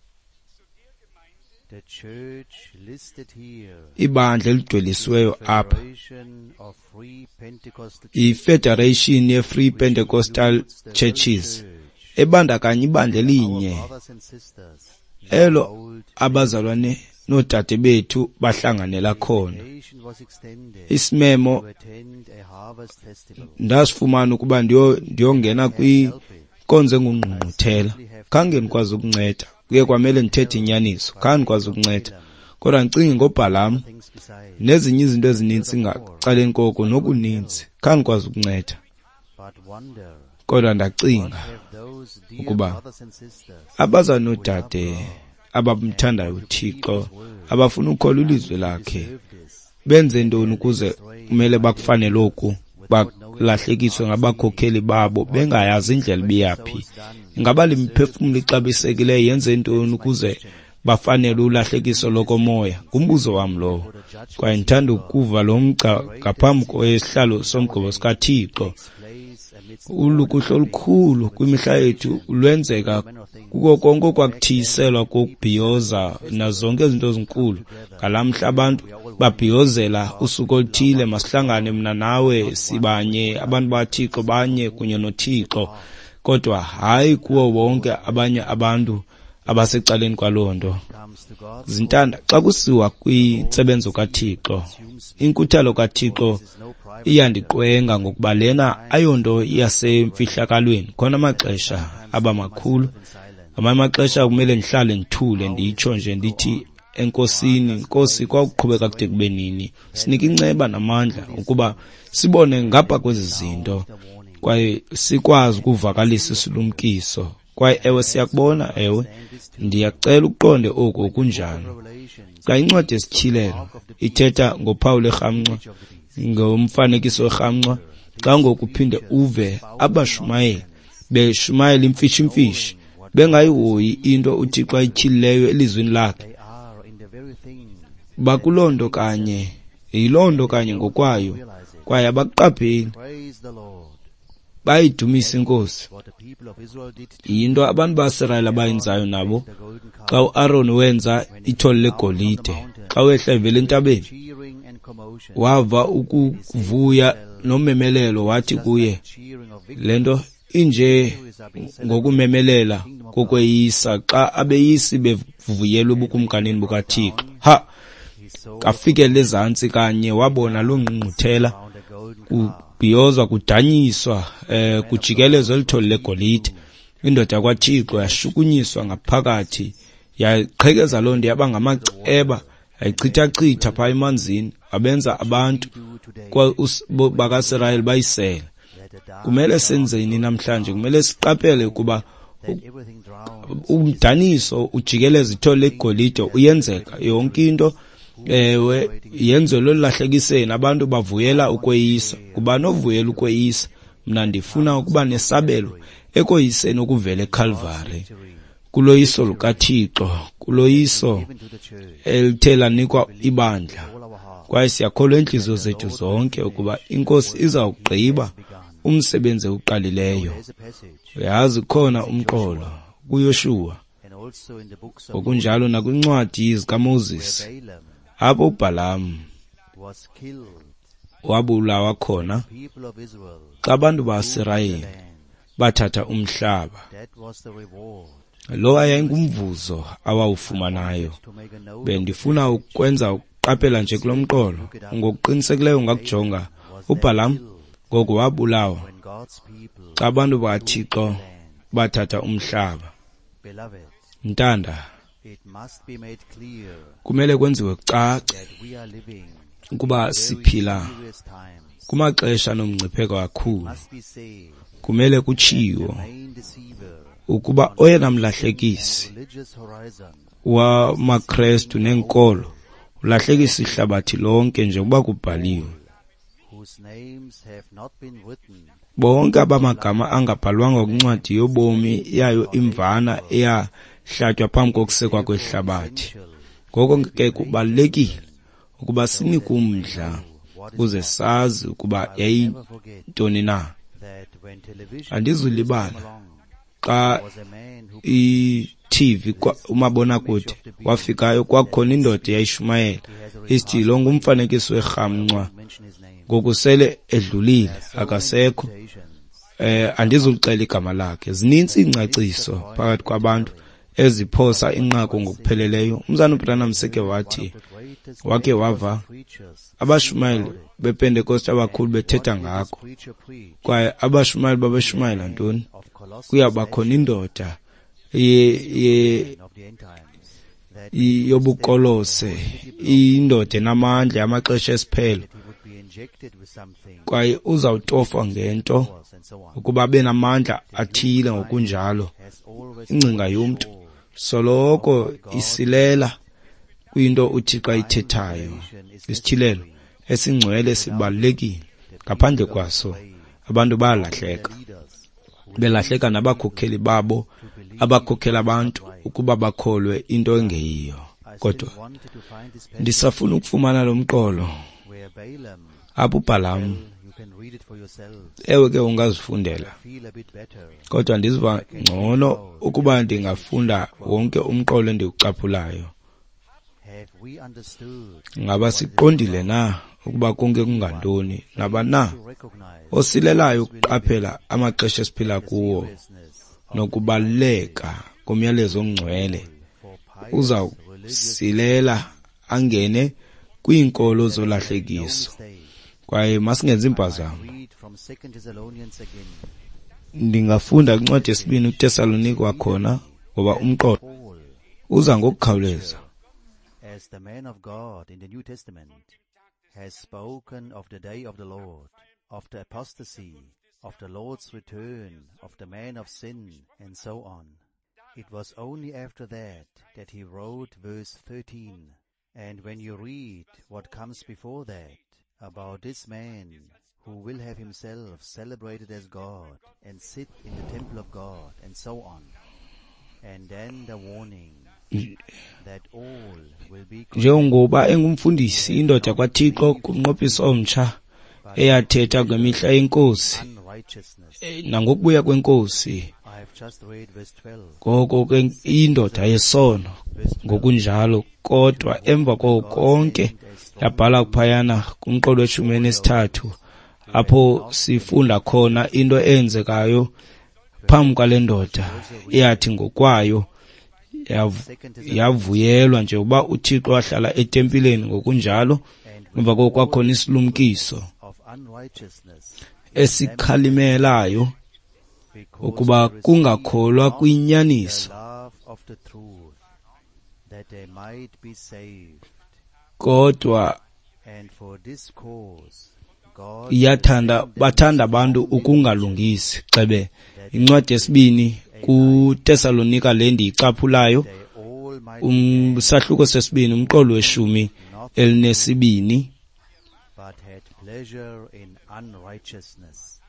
The church listed here, ibandla elidwelisiweyo apha Federation of Free Pentecostal iFederation ye-Free Pentecostal Churches ebandakanya ibandla elinye brothers and sisters, elo old abazalwane nodade bethu bahlanganela khona invitation was extended isimemo to attend a harvest festival. ndasifumana ukuba ndiyongena kwikonzo engungqungquthela khange ndikwazi ukunceda kuye kwamele ndithethe inyaniso khange ndikwazi ukunceda kodwa ndicinge ngobhalamu Things beside, nezinye izinto ezininzi ngacaleni koko nokuninzi khange ndikwazi ukunceda but wonder, kodwa what ndacinga have those dear Ukuba brothers and sisters abazanodade abamthandayo uThixo abafuna ukukholwa ilizwi lakhe served this benze ntoni ukuze kumele bakufanele oku balahlekiswe ngabakhokheli babo bengayazi indlela biyaphi ingaba limphefumulo ixabisekileyo yenze ntoni ukuze bafanele ulahlekiso lokomoya ngumbuzo wami lowo kwaye ndithanda ukuva lo mgca ngaphambi kwesihlalo somgcobo sikaThixo place amidst ulukuhlo olukhulu kwimihla yethu lwenzeka kuko konke okwakuthiyiselwa kokubhiyoza nazonke izinto ezinkulu ngalamhla abantu babhiyozela usuku oluthile masihlangane mina nawe sibanye abantu baThixo banye kunye noThixo kodwa hayi kuwo wonke abanye abantu abasecaleni kwalonto comes to God, zintanda xa kusiwa kwintsebenzo kaThixo inkuthalo kaThixo no private iyandiqwenga ngokuba lena ayonto yasemfihlakalweni khona amaxesha abamakhulu amanye amaxesha kumele ndihlale ndithule nditsho nje ndithi enkosini Nkosi kwakuqhubeka kude kube nini sinika inceba namandla ukuba sibone ngapha kwezi zinto kwaye sikwazi ukuvakalisa isilumkiso kwaye ewe siyakubona ewe ndiyacela uqonde oku okunjani xa incwadi yesityhilelo ithetha ngophawu lerhamncwa ngomfanekiso werhamncwa xa ngokuphinde uve abashumayeli beshumayela imfishi bengayihoyi into uThixo ayityhilileyo elizwini lakhe they are in the very thing bakulonto kanye yilonto kanye ngokwayo kwaye abakuqapheli praise the Lord. bayidumisa inkosi What the people of Israel did to yinto abantu baseRayeli abayenzayo nabo the golden calf, xa uAaron wenza ithole legolide xa wehla evela entabeni cheering and commotion, wava ukuvuya nomemelelo wathi kuye cheering of victory, lento inje ngokumemelela kokweyisa xa abeyisi bevuyelwe bukumkanini bukaThixo ha he saw kafikele ezantsi kanye wabona lo ngqungquthela found a golden calf, kubhiyozwa kudanyiswa kujikelezwe lithole legolide indoda yakwaThixo yashukunyiswa ngaphakathi yaqhekeza loo nto yaba ngamaceba yayichithachitha phaa emanzini abenza abantu do today, bakaSirayeli bayisele let the dark kumele senzeni namhlanje kumele siqaphele ukuba that everything drowns, umdaniso ujikeleza ithole legolide uyenzeka yonke into ewe yenzelwe lahlekiseni abantu bavuyela ukweyisa kuba novuyela ukweyisa mina ndifuna ukuba nesabelo ekoyiseni okuvela eCalvary kuloyiso lukaThixo kuloyiso given to the church, elithe lanikwa ibandla all our heart, kwaye siyakholwa enhliziyo zethu zonke ukuba inkosi izawugqiba umsebenzi uqalileyo there's a passage, uyazi khona umqolo kuYoshua and also in the books of ngokunjalo nakwincwadi zikaMoses Balaam apho uBhalamu was killed, wabulawa khona people of Israel, xa abantu the baseRayeli land, bathatha umhlaba that was the reward, lo ayayingumvuzo awawufumanayo to make a note bendifuna ukwenza uqaphela nje kulomqolo ngokuqinisekileyo ngakujonga uBhalamu ngoku wabulawa when God's people, xa abantu baThixo bathatha umhlaba beloved, ntanda it must be made clear kumele kwenziwe kucace that we are living ukuba very siphila serious times. kumaxesha nomngcipheko kakhulu Must be said, kumele kutshiwo main deceiver ukuba oyena mlahlekisi religious horizon wamaKrestu nenkolo ulahlekisa ihlabathi lonke njengoba kubhaliwe who whose names have not been written bonke abamagama angabhalwanga kwincwadi yobomi yayo imvana eyahlatywa phambi kokusekwa kwehlabathi. Ngoko ke kubalulekile ukuba sinike umdla ukuze sazi ukuba yayintoni na. Andizulibala xa i-TV umabonakude wafikayo kwakhona indoda yayishumayela isithi lo ngumfanekiso werhamncwa ngoku sele edlulile akasekho. Andizuluxela igama lakhe. Zininzi ingcaciso phakathi kwabantu eziphosa inqaku ngokupheleleyo. Umzana uBranham seke wathi wake wava abashumayeli bePentecost abakhulu bethetha ngakho, kwaye abashumayeli babeshumayela ntoni? Kuyabakhona indoda yobukolose, indoda enamandla amaxesha esiphelo, kwaye uzawutofwa ngento ukuba benamandla athile. Ngokunjalo ingcinga yomntu soloko isilela kwinto uThixo ayithethayo. Isithilelo esingcwele sibalulekile. Ngaphandle kwaso abantu bayalahleka, belahleka nabakhokheli babo abakhokhela abantu ukuba bakholwe into engeyiyo. Kodwa ndisafuna ukufumana lo mqolo apho uBalaam, ewe ke ungazifundela, kodwa ndiziva ngcono ukuba ndingafunda wonke umqolo endiwucaphulayo. Ngaba siqondile na ukuba konke kungantoni? Ngaba na osilelayo ukuqaphela amaxesha esiphila kuwo nokubaluleka komyalezo ongcwele uzawusilela angene kwiinkolo zolahlekiso. Kwaye masingenzi impazamo. Ndingafunda kwincwadi yesibini uTesalonika wakhona ngoba umqolo uza ngokukhawuleza. As the man of God in the New Testament has spoken of the day of the Lord, of the apostasy, of the Lord's return, of the man of sin, and so on. It was only after that he wrote verse 13. And when you read what comes before that, about this man who will have himself celebrated as God and sit in the temple of God, and so on. And then the warning that all will be njengoba engumfundisi indoda kwaThixo kumnqophiso omtsha eyathetha ngemihla yenkosi nangokubuya kwenkosi. Ngoko ke indoda yesono ngokunjalo, kodwa emva konke yabhala kuphayana kumqolo we-13 apho sifunda khona into eyenzekayo phambi kwale ndoda eyathi ngokwayo yavuyelwa njengoba uThixo wahlala etempileni. Ngokunjalo emva koko kwakhona isilumkiso esikhalimelayo ukuba kungakholwa kwinyaniso, kodwa bathanda abantu ukungalungisi. Xebe incwadi yesibini kuTesalonika le ndiyicaphulayo, umsahluko sesibini umqolo we-12. but had pleasure in unrighteousness.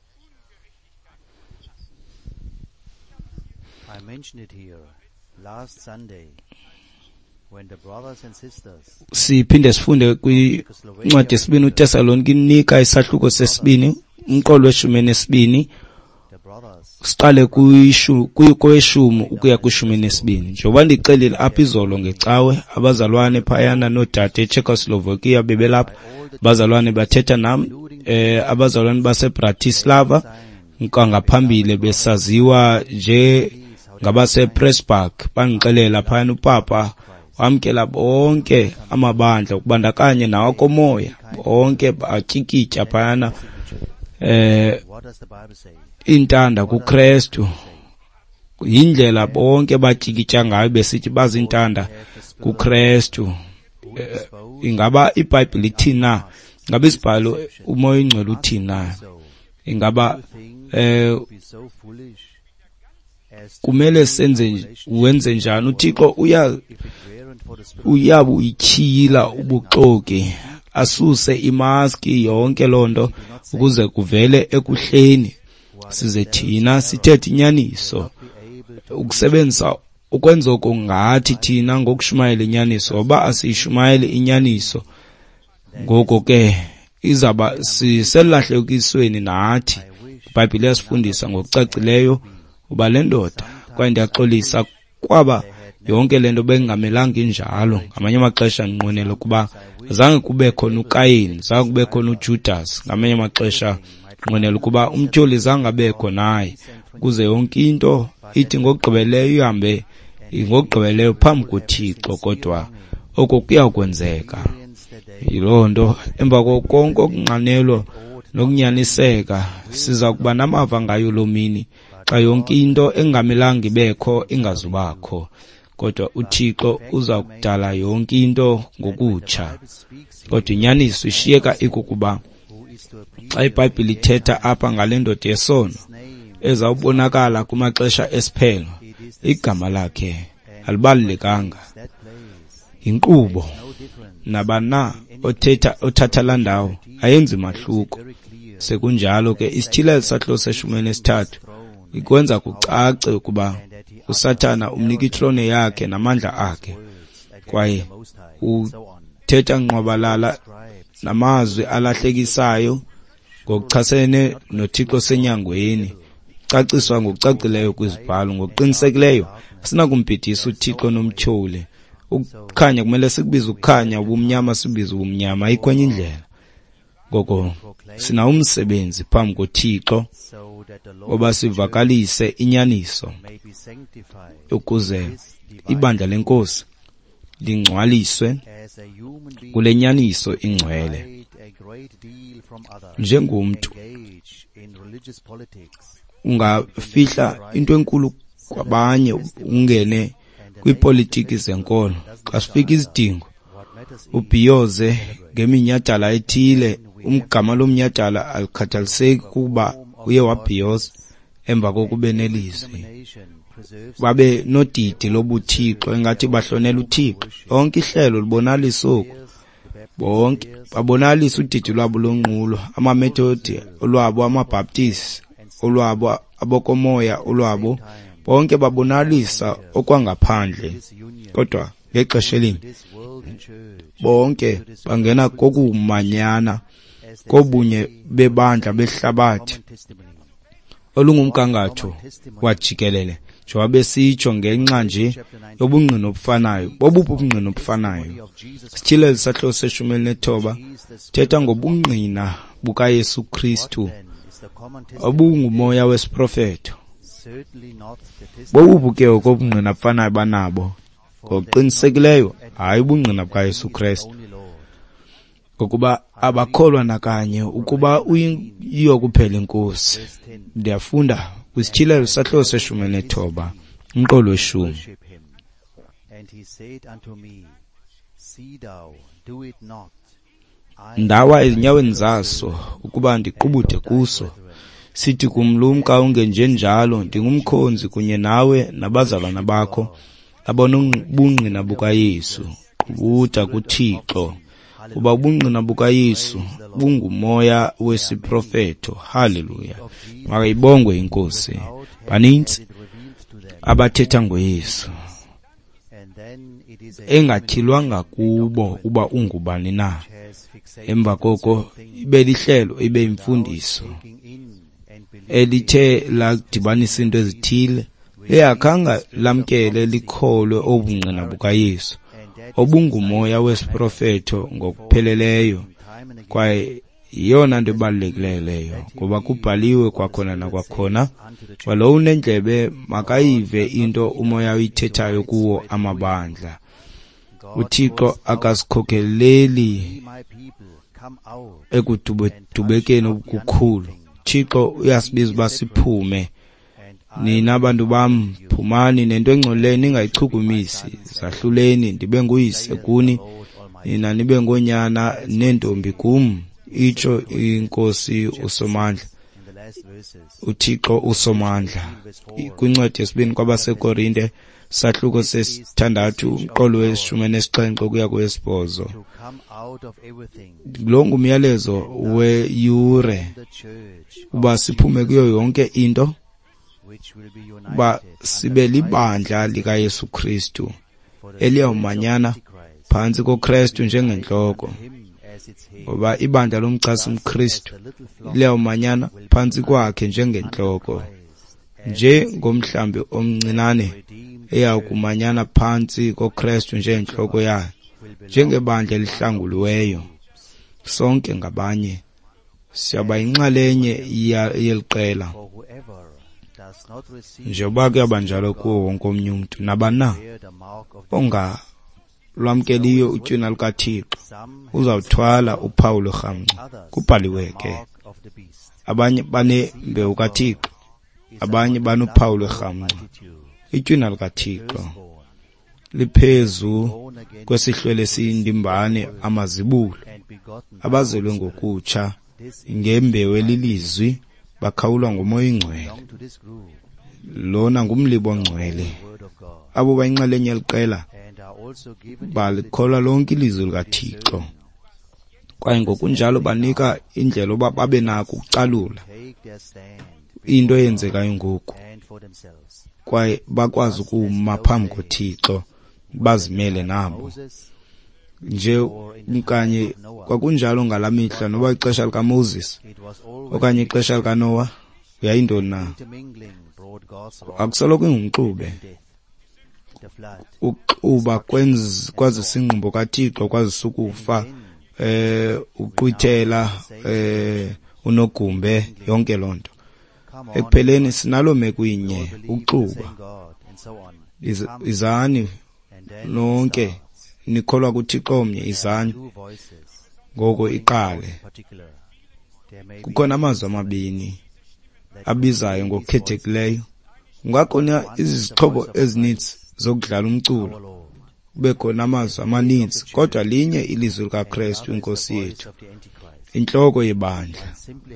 I mentioned it here last Sunday when the brothers and sisters siphinde sifunde kwincwadi yesibini uTesalonika isahluko sesibini umqolo we-12. Siqale kweshumi ukuya kwishumi-2. Njengoba ndicelile apha izolo ngecawe abazalwane phayana noodade eCzechoslovakia bebelapha, abazalwane bathetha nam, abazalwane baseBratislava ngaphambili besaziwa nje ngabasePressburg bangixelela phayana upapa wamkela bonke amabandla ukubandakanye nawakomoya bonke batyikitya phayana intanda kuKristu. Yindlela bonke batyikitya ngayo besithi bazintanda kuKristu. Ingaba iBhayibhile ithini na? Ingaba isibhalo uMoya Oyingcwele uthini na? Ingaba kumele wenze njani? uThixo uyabuyityhila ubuxoki asuse imaski yonke lonto ukuze kuvele ekuhleni size thina sithethe inyaniso ukusebenzisa ukwenza okungathi thina ngokushumayela inyaniso ngoba asishumayele inyaniso ngoko ke izaba siselahlekisweni nathi iBhayibheli yasifundisa ngokucacileyo uba le ndoda kwaye ndiyaxolisa kwaba yonke lento bengamelanga injalo ngamanye amaxesha nqwenela ukuba zange kube khona uKayini zange kube khona uJudas ngamanye amaxesha nqwenela ukuba umtyholi zange abekho naye ukuze yonke into ithi ngokugqibeleyo ihambe ngokugqibeleyo phambi koThixo kodwa oko kuyakwenzeka yiloo nto emva konke okunqanelwa nokunyaniseka siza kuba namava ngayo lo mini xa yonke into engamelanga ibekho ingazubakho kodwa uThixo uza kudala yonke into ngokutsha kodwa inyaniso ishiyeka ikukuba xa iBhayibheli ithetha apha ngale ndoda yesono ezawubonakala kumaxesha esiphelo igama lakhe alibalulekanga inkqubo nabana othatha la ndawo ayenzi mahluko sekunjalo ke isithilelo sakho seshumeni esithathu ikwenza kucace ukuba uSathana umnika ithrone yakhe namandla akhe kwaye uthetha ngqwabalala namazwi alahlekisayo ngokuchasene noThixo senyangweni caciswa ngokucacileyo kwizibhalo ngokuqinisekileyo sinakumbhidisa uThixo nomtyholi ukukhanya kumele sikubize ukukhanya ubumnyama sibize ubumnyama ikwenye indlela ngoko sina umsebenzi phambi koThixo oba sivakalise inyaniso ukuze ibandla lenkosi lingcwaliswe kule nyaniso ingcwele njengomntu ungafihla into enkulu kwabanye ungene kwipolitiki zenkolo xa sifika izidingo ubhiyoze ngeminyhadala ethile umgama lomnyhadala alikhathaliseki kuba uye wabhiyoza emva kokube nelizwi babe nodidi lobuthixo engathi bahlonela uThixo lonke ihlelo libonalisa oku bonke babonalisa udidi lwabo lonqulo amamethodi olwabo amabhaptisi olwabo abokomoya olwabo bonke babonalisa okwangaphandle kodwa ngexesha elinye bonke bangena kokumanyana kobunye bebandla behlabathi olungumgangatho wajikelele njengoba besitsho ngenxa nje yobungqina obufanayo bobuphi ubungqina obufanayo isithilelo sakho seshumeni nethoba thetha ngobungqina bukaYesu Kristu obungumoya wesiprofeto bobuphi ke okobungqina obufanayo banabo ngokuqinisekileyo hayi ubungqina bukaYesu Kristu ngokuba abakholwa nakanye ukuba uyiyo kuphela inkosi ndiyafunda kwisithilelo sakho seshumeni nethoba umqolo we-10 ndawa ezinyaweni zaso ukuba ndiqubuthe kuso sithi kumlumka ungenjenjalo ndingumkhonzi kunye nawe nabazalwana bakho abonobungqina bukaYesu qubutha kuThixo kuba ubungqina bukaYesu bungumoya wesiprofeto haleluya makayibongwe inkosi baninzi abathetha ngoYesu engatyhilwanga kubo uba ungubani na emva koko ibe lihlelo ibe imfundiso elithe ladibanisa into ezithile eyakhanga lamkele likholwe obungqina bukaYesu obungumoya wesiprofeto ngokupheleleyo kwaye yiyona nto ebalulekileyo leyo ngoba kubhaliwe kwakhona nakwakhona walo unendlebe makayive into umoya uyithethayo kuwo amabandla uThixo akasikhokeleli ekudubekeni okukhulu uThixo uyasibiza uba siphume nina abantu bam phumani nento engcoleni ningayichukumisi zahluleni ndibe nguyise kuni nina nibe ngonyana nentombi kum itsho inkosi uSomandla uThixo usomandla. Kwincwadi yesibini kwabaseKorinte sahluko sesithandathu umqolo we-17 kuya kwe-8. Lo ngumyalezo weyure uba siphume kuyo yonke into, uba sibe libandla likaYesu Kristu eliyawumanyana phantsi koKristu njengenhloko, ngoba ibandla lomchasi uMkristu liyawumanyana phantsi kwakhe njengenhloko, njengomhlambi omncinane eyawukumanyana phantsi koKristu njengenhloko yayo, njengebandla elihlanguliweyo. Sonke ngabanye siyaba yinxalenye yeliqela, njengoba kuyaba njalo kuwo wonke omnye umntu. Nabana ongalwamkeliyo utyuna lukaThixo uzawuthwala uphawu lorhamncwa. Kubhaliwe ke, abanye banembewu kaThixo, abanye banophawu lorhamncwa. Ityuna likaThixo liphezu kwesihlwele esindimbane amazibulo, abazelwe ngokutsha ngembewu elilizwi, bakhawulwa ngoMoya Oyingcwele. Lona ngumlibo ongcwele. Abo bayinxalenye yeliqela balikholwa lonke ilizwi likaThixo, kwaye ngokunjalo banika indlela uba babe nako ukucalula into eyenzekayo ngoku, kwaye bakwazi ukuma phambi koThixo bazimele nabo. Nje kanye kwakunjalo ngala mihla, noba ixesha likaMoses okanye ixesha likaNoah, uyayintoni na? Akusoloko ingumxube. Uxuba kwazisa ingqumbo kaThixo, kwazisa ukufa, uqwithela, unogumbe, yonke loo nto. Ekupheleni sinalo mekwinye, ukuxuba. Izani nonke nikholwa kuThixo omnye, izani ngoko iqale. Kukhona amazwi amabini abizayo ngokukhethekileyo. Kungakhona izixhobo ezininzi zokudlala umculo, kube khona amazwi amaninzi, kodwa linye ilizwi likaKristu iNkosi yethu, inhloko yebandla.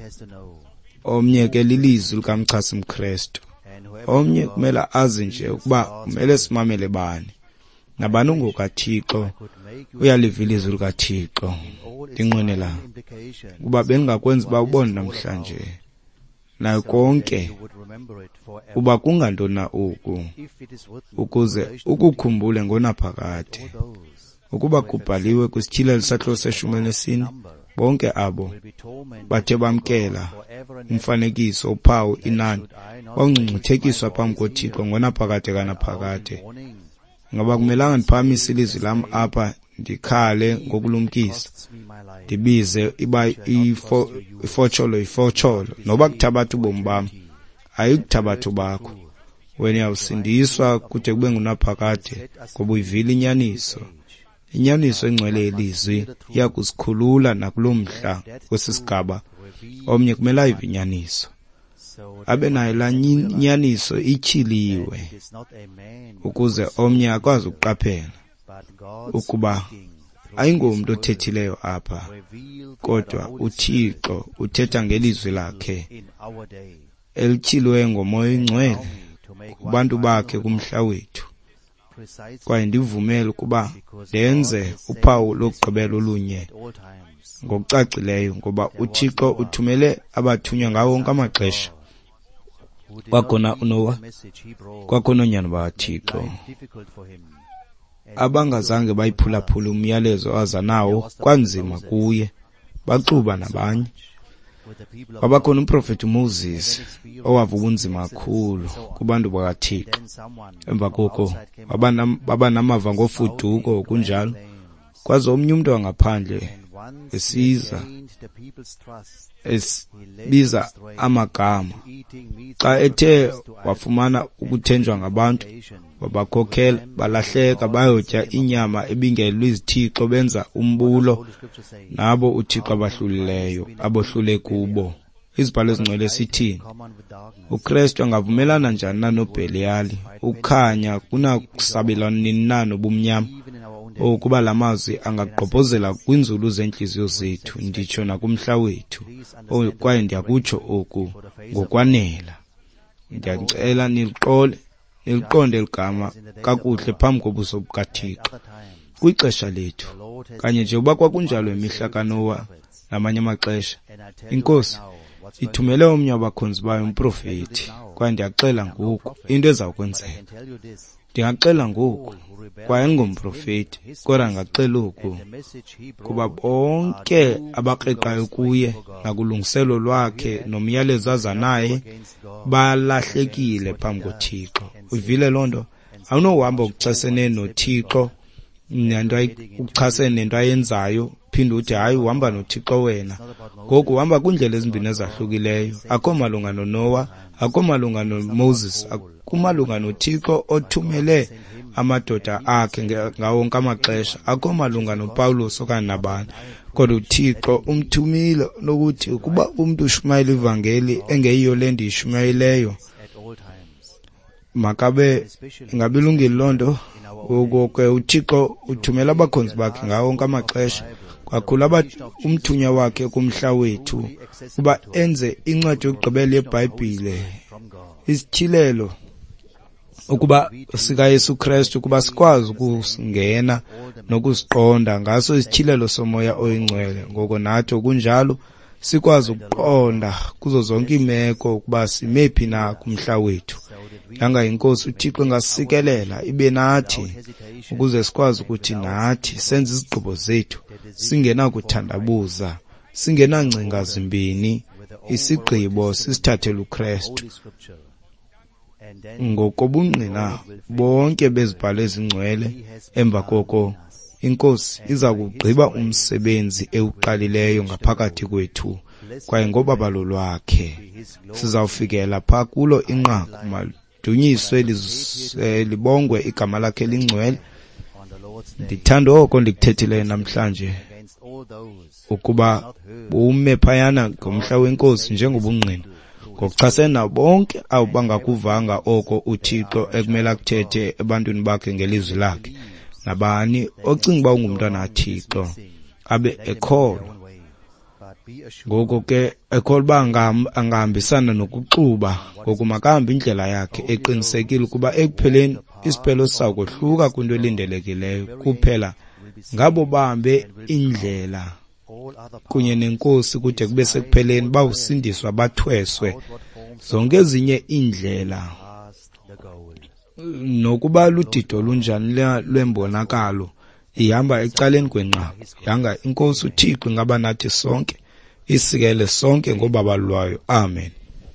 Omnye ke lilizwi likamchasi uMkristu. Omnye kumele azi nje ukuba kumele simamele bani. Nabani ngokaThixo uyaliva ilizwi likaThixo. Ndinqwenela ukuba bengakwenzi uba ubone namhlanje nayo konke uba kungantoni na oku, ukuze ukukhumbule ngonaphakade ukuba kubhaliwe kwisithilelo sahluko se-14, bonke abo bathe bamkela umfanekiso, uphawu, inani, bangcungcuthekiswa phambi koThixo ngonaphakade kanaphakade. Ngoba kumelanga ndiphamise ilizwi lam apha ndikhale ngokulumkisa, ndibize iba ifotsholo, noba kuthabatha ubomi bam, ayikuthabatha bakho. Wena uyawusindiswa kude kube ngunaphakade, ngoba uyivile inyaniso. Inyaniso engcwele yelizwi iyakusikhulula nakuloo mhla kwesisigaba. Omnye kumele ayive inyaniso, abe nayo laa nyaniso ityhiliwe, ukuze omnye akwazi ukuqaphela ukuba ayingomntu othethileyo apha, kodwa uThixo uthetha ngelizwi lakhe elityhiliweyo ngoMoya Oyingcwele kubantu bakhe kumhla wethu. Kwaye ndivumele ukuba ndenze uphawu lokugqibela olunye ngokucacileyo, ngoba uThixo uthumele abathunywa ngawo wonke amaxesha. Kwakhona uNoah, kwakhona oonyana bakaThixo abangazange bayiphulaphula umyalezo aza nawo, kwanzima kuye, baxuba nabanye. Kwabakhona umprofethi uMoses owava ubunzima kakhulu kubantu bakaThixo. Emva koko baba namava ngofuduko, kunjalo kwaze omnye umntu wangaphandle esiza esibiza amagama. Xa ethe wafumana ukuthenjwa ngabantu, babakhokhela balahleka bayotya inyama ebingelwe izithixo, benza umbulo nabo uThixo abahlulileyo abohlule kubo. Izibhalo ezingcwele sithi uKristu angavumelana njani na noBheliyali? Ukukhanya kunakusabelana nini na nobumnyama? ukuba lamazwi angagqobhozela kwinzulu zenhliziyo zethu nditsho nakumhla wethu. Kwaye ndiyakutsho oku ngokwanela. Ndiyacela niliqonde ligama kakuhle phambi kobuso bukaThixo kwixesha lethu. Kanye njengoba kwakunjalo imihla kaNowa namanye amaxesha, iNkosi ithumele omnye wabakhonzi bayo umprofethi. Kwaye ndiyaxela ngoku into ezawukwenzeka. Ndingaxela ngoku kwaye ngomprofethi, kodwa ndingaxela oku kuba bonke abakrexayo kuye nakulungiselo lwakhe nomyalezo aza naye balahlekile phambi koThixo. Uvile loo nto? Awunohamba ukuchasene noThixo ukuchasene nento ayenzayo phinde uthi hayi uhamba noThixo wena. Ngoku uhamba kwindlela ezimbini ezahlukileyo. Akho malunga noNoah, akho malunga noMoses, kumalunga noThixo othumele amadoda akhe ngawonke amaxesha. Akho malunga noPawulos okanye nabani, kodwa uThixo umthumile nokuthi ukuba umuntu ushumayela ivangeli engeyiyo le ndiyishumayeleyo makabe ingabilungile loo nto. Ke uThixo uthumela abakhonzi bakhe ngawonke amaxesha, kakhulu umthunywa wakhe kumhla wethu kuba enze incwadi yokugqibela yeBhayibhile, isithilelo ukuba sikaYesu Kristu, ukuba sikwazi ukusingena nokusiqonda ngaso isithilelo somoya oyingcwele. Ngoko nathi okunjalo sikwazi ukuqonda kuzo zonke imeko ukuba simephi na kumhla wethu. Yanga iNkosi uThixo engasikelela ibe nathi ukuze sikwazi ukuthi nathi senze izigqibo zethu singenakuthandabuza, singenangcinga zimbini, isigqibo sisithathele uKristu. Ngokobungqina bonke bezibhalo ezingcwele emva koko iNkosi iza kugqiba umsebenzi ewuqalileyo ngaphakathi kwethu, kwaye ngobabalo lwakhe sizawufikela phaa kulo inqaku. Madunyiswe libongwe igama lakhe lingcwele. Ndithanda oko ndikuthethileyo namhlanje ukuba bume phayana ngomhla weNkosi njengobungqina ngokuchasena bonke abo bangakuvanga oko uThixo ekumele akuthethe ebantwini bakhe ngelizwi lakhe. Nabani ocinga uba ungumntwana kaThixo abe ekholwa. Ngoko ke ekholwa uba angahambisana nokuxuba, ngoku makahambe indlela yakhe eqinisekile ukuba ekupheleni isiphelo sisakohluka kwinto elindelekileyo. Kuphela ngabo bahambe indlela kunye neNkosi kude kube sekupheleni bawusindiswa bathweswe. Zonke ezinye iindlela nokuba ludido lunjani lwembonakalo ihamba ecaleni kwenqaku. Yanga iNkosi uThixo ingaba nathi sonke, isikele sonke ngobaba lwayo. Amen.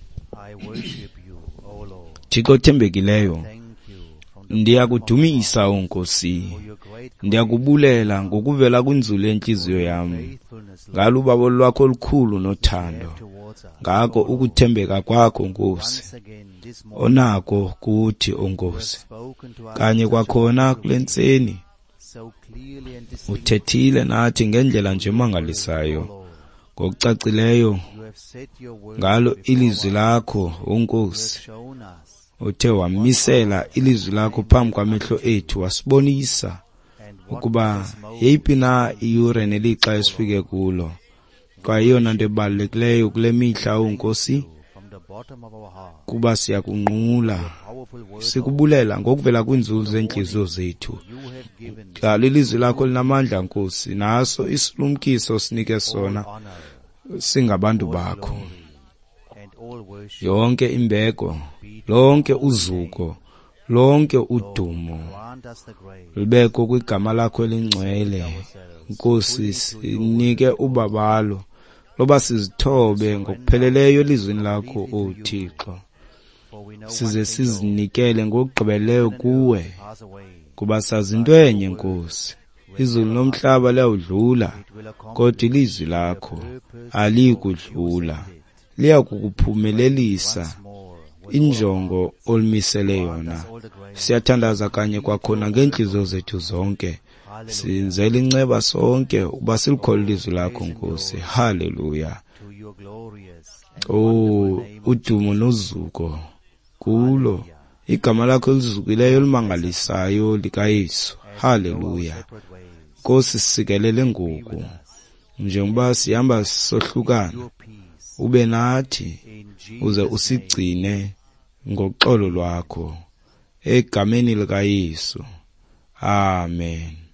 Thixo othembekileyo, ndiyakudumisa uNkosi, ndiyakubulela ngokuvela kwinzulu yenhliziyo yam ngalo ubabo lwakho olukhulu nothando, ngako ukuthembeka kwakho Nkosi onako kuthi oNkosi. Kanye kwakhona kule ntseni uthethile nathi ngendlela nje emangalisayo, ngokucacileyo ngalo ilizwi lakho oNkosi. Uthe wamisela ilizwi lakho phambi kwamehlo ethu, wasibonisa ukuba yeyiphi na iyure nelixa esifike kulo. Kwayiyona nto ebalulekileyo kule mihla uNkosi, kuba siyakunqula sikubulela ngokuvela kwinzulu zentliziyo zethu. Ngalo ilizwi lakho linamandla Nkosi, naso isilumkiso sinike sona singabantu bakho. Yonke imbeko, lonke uzuko, lonke udumo libeko kwigama lakho elingcwele. Nkosi, sinike ubabalo loba sizithobe ngokupheleleyo elizwini lakho uThixo, size sizinikele ngokugqibeleyo kuwe, kuba sazi into enye Nkosi, izulu nomhlaba liyawudlula, kodwa ilizwi lakho alikudlula. Liya kukuphumelelisa injongo olimisele yona. Siyathandaza kanye kwakhona ngenhliziyo zethu zonke, sinzela inceba sonke uba silikholwe ilizwi lakho Nkosi. Haleluya. Udumo nozuko kulo igama lakho elizukileyo elimangalisayo likaYesu. Hallelujah. Nkosi sikelele ngoku njengoba sihamba sohlukana ube nathi uze usigcine ngoxolo lwakho egameni likaYesu. Amen.